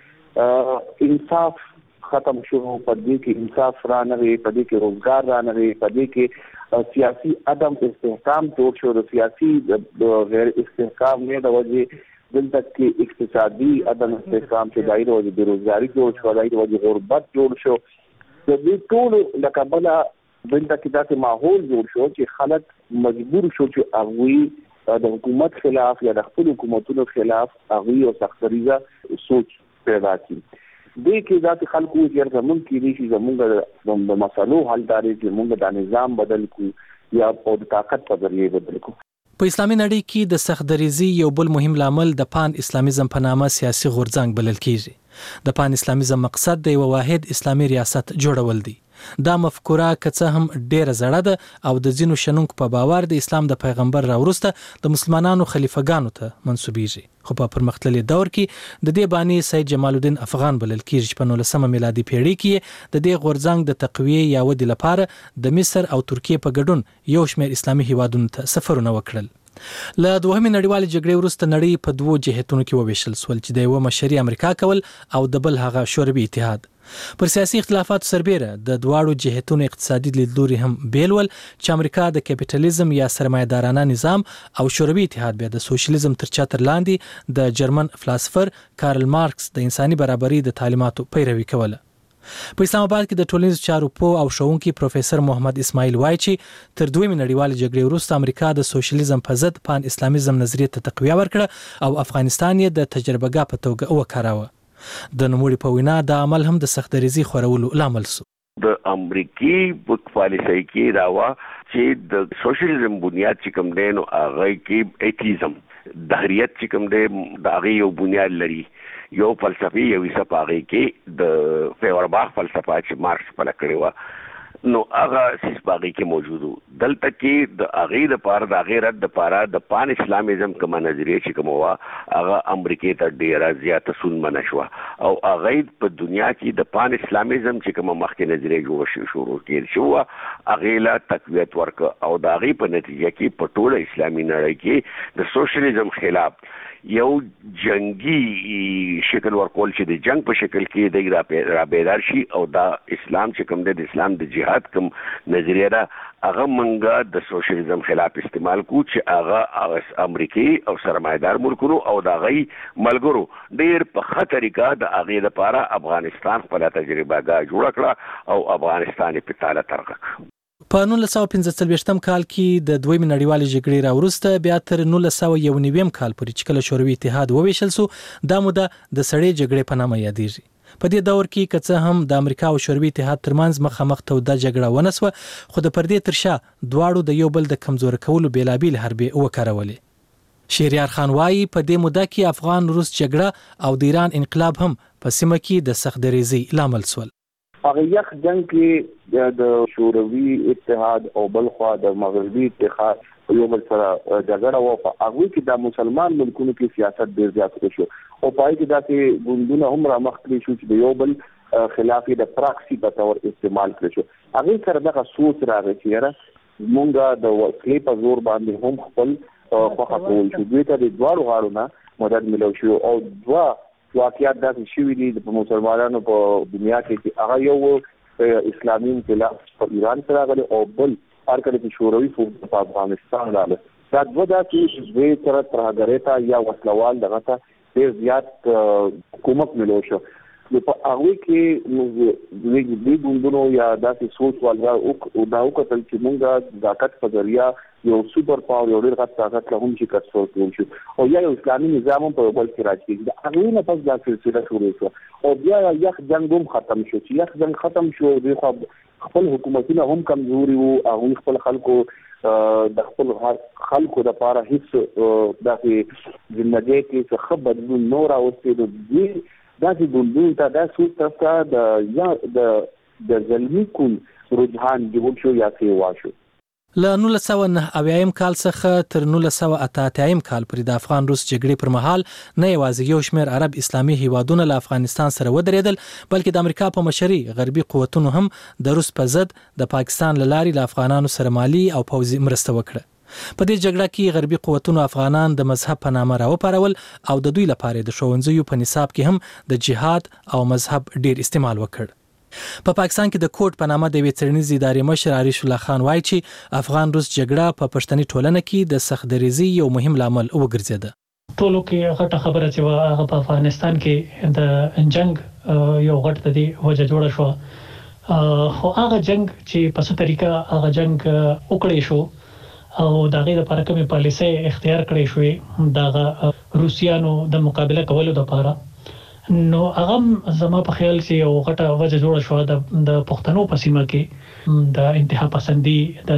کې انصاف ختم شو، په دې کې انصاف رانغی، په دې کې روزګار رانغی، په دې کې سیاسي عدم استحکام جوړ شو. د سیاسي غیر استحکام نه د وجې دلته کې اقتصادي عدم استحکام چې دایره او د بیروزګاری جوړ شو، دایره او د غربت جوړ شو. د دې ټول له کبله دلته کې داسې ماحول جوړ شو چې خلک مجبور شو چې هغوی د حکومت خلاف یا د خپل حکومتونو خلاف هغوی او سختدریزه سوچ پیدا کړي. دې کې داسې خلکو چې زموږ کېدای شي زموږ د مسلو حل دا دی چې موږ دا نظام بدل کړو یا د طاقت په ذریعه بدل کړو. په اسلامي نړۍ کې د سختدریزي یو بل مهم لامل د پان اسلامیزم په نامه سیاسي غورځنګ بلل کیږي. د پان اسلامیزم مقصد د یو واحد اسلامي ریاست جوړول دي. دا مفکوره که څه هم ډیره زړه ده او د ځینو شنونکو په باور د اسلام د پیغمبر راوروسته د مسلمانانو خلیفګانو ته منسوبیږي. خو په پرمختللي دور کې د دې بانی سید جمال الدین افغان بلل کیږي چې په 19مه میلادي پیړۍ کې د دې غورځنګ د تقویې یا ودې لپاره د مصر او ترکیې په ګډون یو شمېر اسلامي هیوادونو ته سفرونه وکړل. له دوهمې نړیوالې جګړې وروسته نړۍ په دوو جهتونو کې وویشل شول چې د یوه مشري امریکا کول او د بل هغه شوروي اتحاد. پر سیاسي اختلافاتو سربیره د دواړو جهتونو اقتصادي لیدلوري هم بیل ول چې امریکا د کیپیټالیزم یا سرمایه‌دارانه نظام او شوروي اتحاد بیا د سوشلیزم تر چتر لاندې د جرمن فلسفر کارل مارکس د انساني برابرۍ د تعلیماتو پیروي کوله. په اسلام آباد کې د ټولنیزو چارو پوه او ښوونکي پروفیسور محمد اسماعیل وایي چې تر دویمې نړیوالې جګړې وروسته امریکا د سوشلیزم په ضد پان اسلامیزم نظریې ته تقویه ورکړه او افغانستان یې د تجربهګاه په توګه وکاراوه. د نوموړي په وینا دا عمل هم د سختدریزي خورولو لامل شو. د امریکای په پالیسۍ کې دا و چې د سوشلیزم بنیاد چې کوم دی نو هغه کې ایتیزم دهریت چې کوم دی د هغې یو بنیاد لري. یو فلسفي یو څه په هغې کې د فیورباخ فلسفه چې مارکس پله کړې وه نو هغه سیس په هغې کې موجود و. دلته کې د هغې دپاره د هغې رد دپاره د پان اسلامیزم کومه نظریه چې کومه وه هغه امریکې ته ډېره زیاته سونمنه شوه او هغې په دنیا کې د پان اسلامیزم چې کومه مخکې نظریه جوړه شروع کېدل شوې وه هغې له تقویت ورکړه او د هغې په نتیجه کې په ټوله اسلامي نړۍ کې د سوشلیزم خلاف یو جنگي شکل ورکول چې د جنگ په شکل کې د را بیدار شي او دا اسلام چې کوم د اسلام د جهاد کوم نظریه ده هغه منګه د سوشلیزم خلاف استعمال کو چې هغه امریکای او سرمایدار ملکونو او د غي ملګرو ډیر په خطرېګه د هغه لپاره افغانستان خپل تجربه جوړ کړه او افغانستان په تاله ترغه. په 1945 کال کې د دویمې نړیوالې جګړې راوروسته بیا تر 1991 کال پورې چې کله شوروي اتحاد وویشل سو دا موده د سړې جګړې په نامه یادېږي. په دې دور کې که هم د امریکا او شوروي اتحاد ترمنځ مخامخ توده جګړه ونسوه خو د پردې تر شا دواړو د یو بل د کمزور کولو بیلابیل حربې وکارولې. شهریار خان وایي په دې موده کې افغان روس جګړه او د ایران انقلاب هم په سیمه کې د سخت دریزي لامل شول. هغه یخ جنگ کې د شوروي اتحاد او بلخوا د مغربي اتحاد یو بل سره جګړه و په هغه کې د مسلمان ملکونو کې سیاست ډیر زیات شو او پای کې داسې ګوندونه هم را مخ کړی شو چې د یو بل خلاف د پراکسي په تور استعمال کړی شو. هغه سره دغه سوچ راغی چې مونږه د وسلې په زور باندې هم خپل خوخه کول شو. دوی ته د دوړو غاړو نه مدد ملو شو او دوا واقعیت داسې شوي دي د مسلمانانو په دنیا کې چې هغه یو اسلامي انقلاب په ایران سره راغلی او بل هر کله چې شوروي فوج په افغانستان راغله. دا دوه داسې دوی سره ترهګرۍ ته یا وسلوال دغه ته ډېر زیات کومک ملو شو. په هغه کې دوی ګوندونو یا داسې سوچ والګا او دا وکتل چې موږ د طاقت په ذریعہ یو سوپر پاور یو ډېر غټ طاقت له هم چې کټسول کول شو او یا یو اسلامي نظام په بل کې راځي. دا هغه نه پس دا سلسله شروع شو او بیا یخ جنگ هم ختم شو. چې یخ جنگ ختم شو دوی خپل حکومتونه هم کمزوري وو او خپل خلکو د خپل خلکو د لپاره هیڅ داسې ژوندۍ کې څه خبر نه راوستي. دوی داسې ګوندونو ته دا سوچ ته د ظلمي کول رجحان جوړ شو یا سیوا شو. له 1990 کال څخه تر 1988 کال پورې د افغان روس جګړې پر مهال نه یوازې یو شمېر عرب اسلامي هیوادونه له افغانستان سره ودرېدل بلکې د امریکا په مشرۍ غربي قوتونو هم د روس په ضد د پاکستان له لارې له افغانانو سره مالي او پوځي مرسته وکړه. په دې جګړه کې غربي قوتونو افغانان د مذهب په نامه راوپارول او د دوی لپاره د ښوونځیو په نصاب کې هم د جهاد او مذهب ډیر استعمال وکړ. په پاکستان کې د کوټ په نامه د یوې څېړنیزې ادارې مشر عریش الله خان وایي چې افغان روس جګړه په پښتني ټولنه کې د سخت دریزي یو مهم لامل وګرځیده. ټولو کې غټه خبره چې هغه په افغانستان کې د جنگ یو غټ دی وجه جوړه شو خو هغه جنگ چې په څه طریقه هغه جنگ وکړی شو او دغه لپاره کومه پالیسي اختیار کړې شوې دغه روسیانو د مقابله کولو لپاره نو هغه زما په خیال چې یو غټه وجه جوړه شو د پښتنو په سیمه کې د انتها پسندي د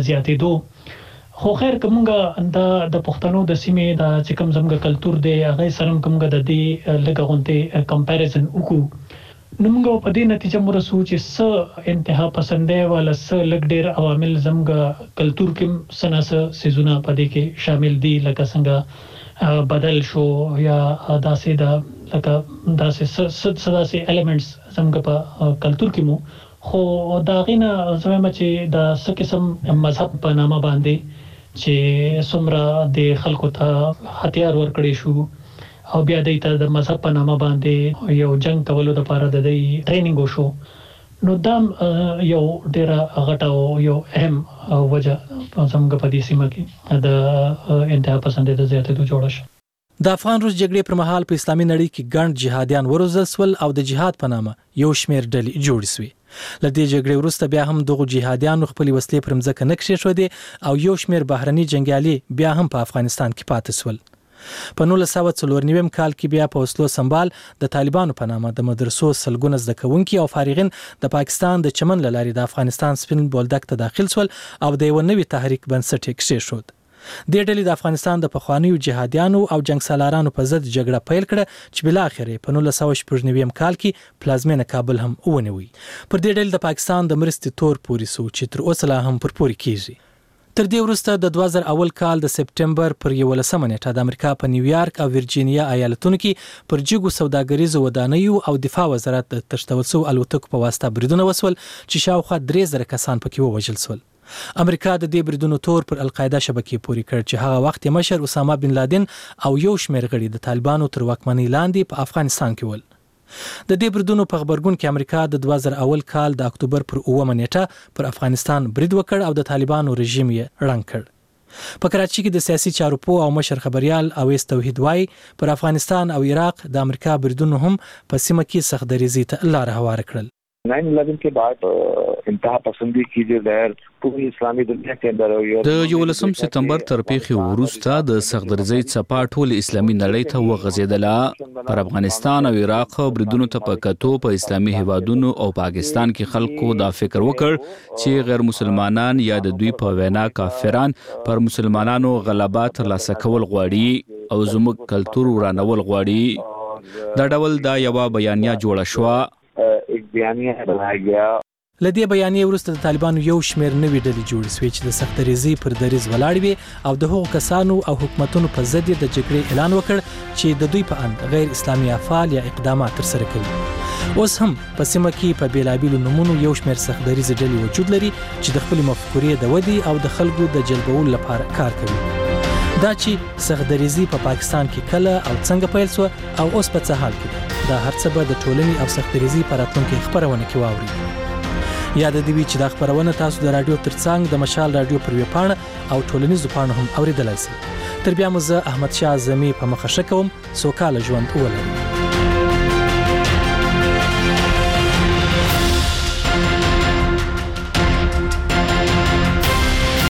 زیاتېدو خو خیر کومګه د پښتنو د سیمې د چې کوم زموږ کلچر دی هغه سره کومګه د دې لږه غونډه کمپیریزن وکړو نو موږ په دې نتیجه مرسو چې س انتها پسندي ولا س لږ ډیر عوامل زموږ کلچر کې سناسه سيزونه په دې کې شامل دي لکه څنګه بدل شو یا داسې د لکه داسې سداسي الیمنټس زموږ په کلچر کې مو خو دا غینه زموږ چې د څه قسم مذهب په نامه باندې چې څومره د خلکو ته هتیار ورکړي شو او بیا د مذهب په نامه باندې یو جنگ کولو لپاره د ټریننګ وشو نو دا یو ډیره غټه او یو اهم وجه زموږ په دې سیمه کې د انتها پسندي د زیاتېدو جوړه شو. د افغان روس جګړې پر مهال په اسلامي نړۍ کې ګڼ جهادیان وروزل سول او د جهاد په نامه یو شمېر ډلې جوړې سوې. له دې جګړې وروسته بیا هم دغه جهادیانو خپل وسلې پر مځکه نه کښېښودې او یو شمېر بهرني جنګیالي بیا هم په افغانستان کې پاتې سول. په 1994 کال کې بیا په وسلو سنبال د طالبانو په نامه د مدرسو سلګونه زده کوونکي او فارغین د پاکستان د چمن له لارې د افغانستان سپین بولدک ته داخل سول او د یو نوي تحریک بنسټ یې کېښود. دې ډلې د افغانستان د پخوانیو جهادیانو او جنگ سالارانو په ضد جګړه پیل کړه چې بل اخر په 1999 کال کې پلازمینه کابل هم ونیوي. پر دې ډلې د پاکستان د مرستې تور پوري سو چې تر اوسه لا هم پر پوري کیږي. تر دې وروسته د 2001 کال د سپټمبر پر 11 نیټه د امریکا په نیویارک او ورجینیا ایالتونو کې پر جګو سوداګریزو ودانیو او دفاع وزارت د تشتول سو الوتکو په واسطه بریدونه وسول چې شاوخوا 3000 کسان پکې ووژل شول. امریکا د دې بریدونو تور پر القاعده شبکې پوري کړ چې هغه وخت مشر اسامه بن لادن او یو شمېر غړي د طالبانو تر واکمنۍ لاندې په افغانستان کې ول. د دې بریدونو په خبرګون کې امریکا د 2001 کال د اکتوبر پر 9 نیټه پر افغانستان برید وکړ او د طالبانو رژیم یې ړنګ کړ. په کراچي کې د سیاسي چارو پوه او مشر خبريال اویس توحید وای پر افغانستان او عراق د امریکا بریدونو هم په سیمه کې سخت دریزي ته لار هوار کړل. 9/11 के बाद इंतहा पसंदी की जो लहर पूरी इस्लामी दुनिया के अंदर د 11 سپتمبر تر پیښې وروسته د سختدرزۍ څپا ټول اسلامي نړۍ ته وغځېدله. پر افغانستان او عراق بریدونو ته په کتو په اسلامي هیوادونو او پاکستان کې خلکو دا فکر وکړ چې غیر مسلمانان یا د دوی په وینا کافران پر مسلمانانو غلبه ترلاسه کول غواړي او زموږ کلتور ورانول غواړي. دا ډول دا یو بیانیه جوړه شوه. لدې بیانیې وروسته د طالبانو یو شمېر نوې ډلې جوړې شوې چې د سختدریزۍ پر دریز ولاړ وي او د هغو کسانو او حکومتونو په ضد د جګړې اعلان وکړ چې د دوی په اند غیر اسلامي افعال یا اقدامات ترسره کوي. اوس هم په سیمه کې په بیلابیلو نومونو یو شمېر سختدریزې ډلې وجود لري چې د خپل مفکورې د ودې او د خلکو د جلبولو لپاره کار کوي. دا چې سختدریزي په پاکستان کې کله او څنګه پیل شو او اوس په څه حال کې دا هرڅه به د ټولنې او سختدریزي په راتلونکي خبرونه کې واوري. یاد دې وي چې دا خبرونه تاسو د رادیو ترڅنګ د مشال رادیو پر ویب پاڼه او ټولنیزو پاڼو هم اوریدلای شئ. تر بیا مو زه احمد شاه اعظمي په مخه ښه کوم. سوکاله ژوند ولرئ.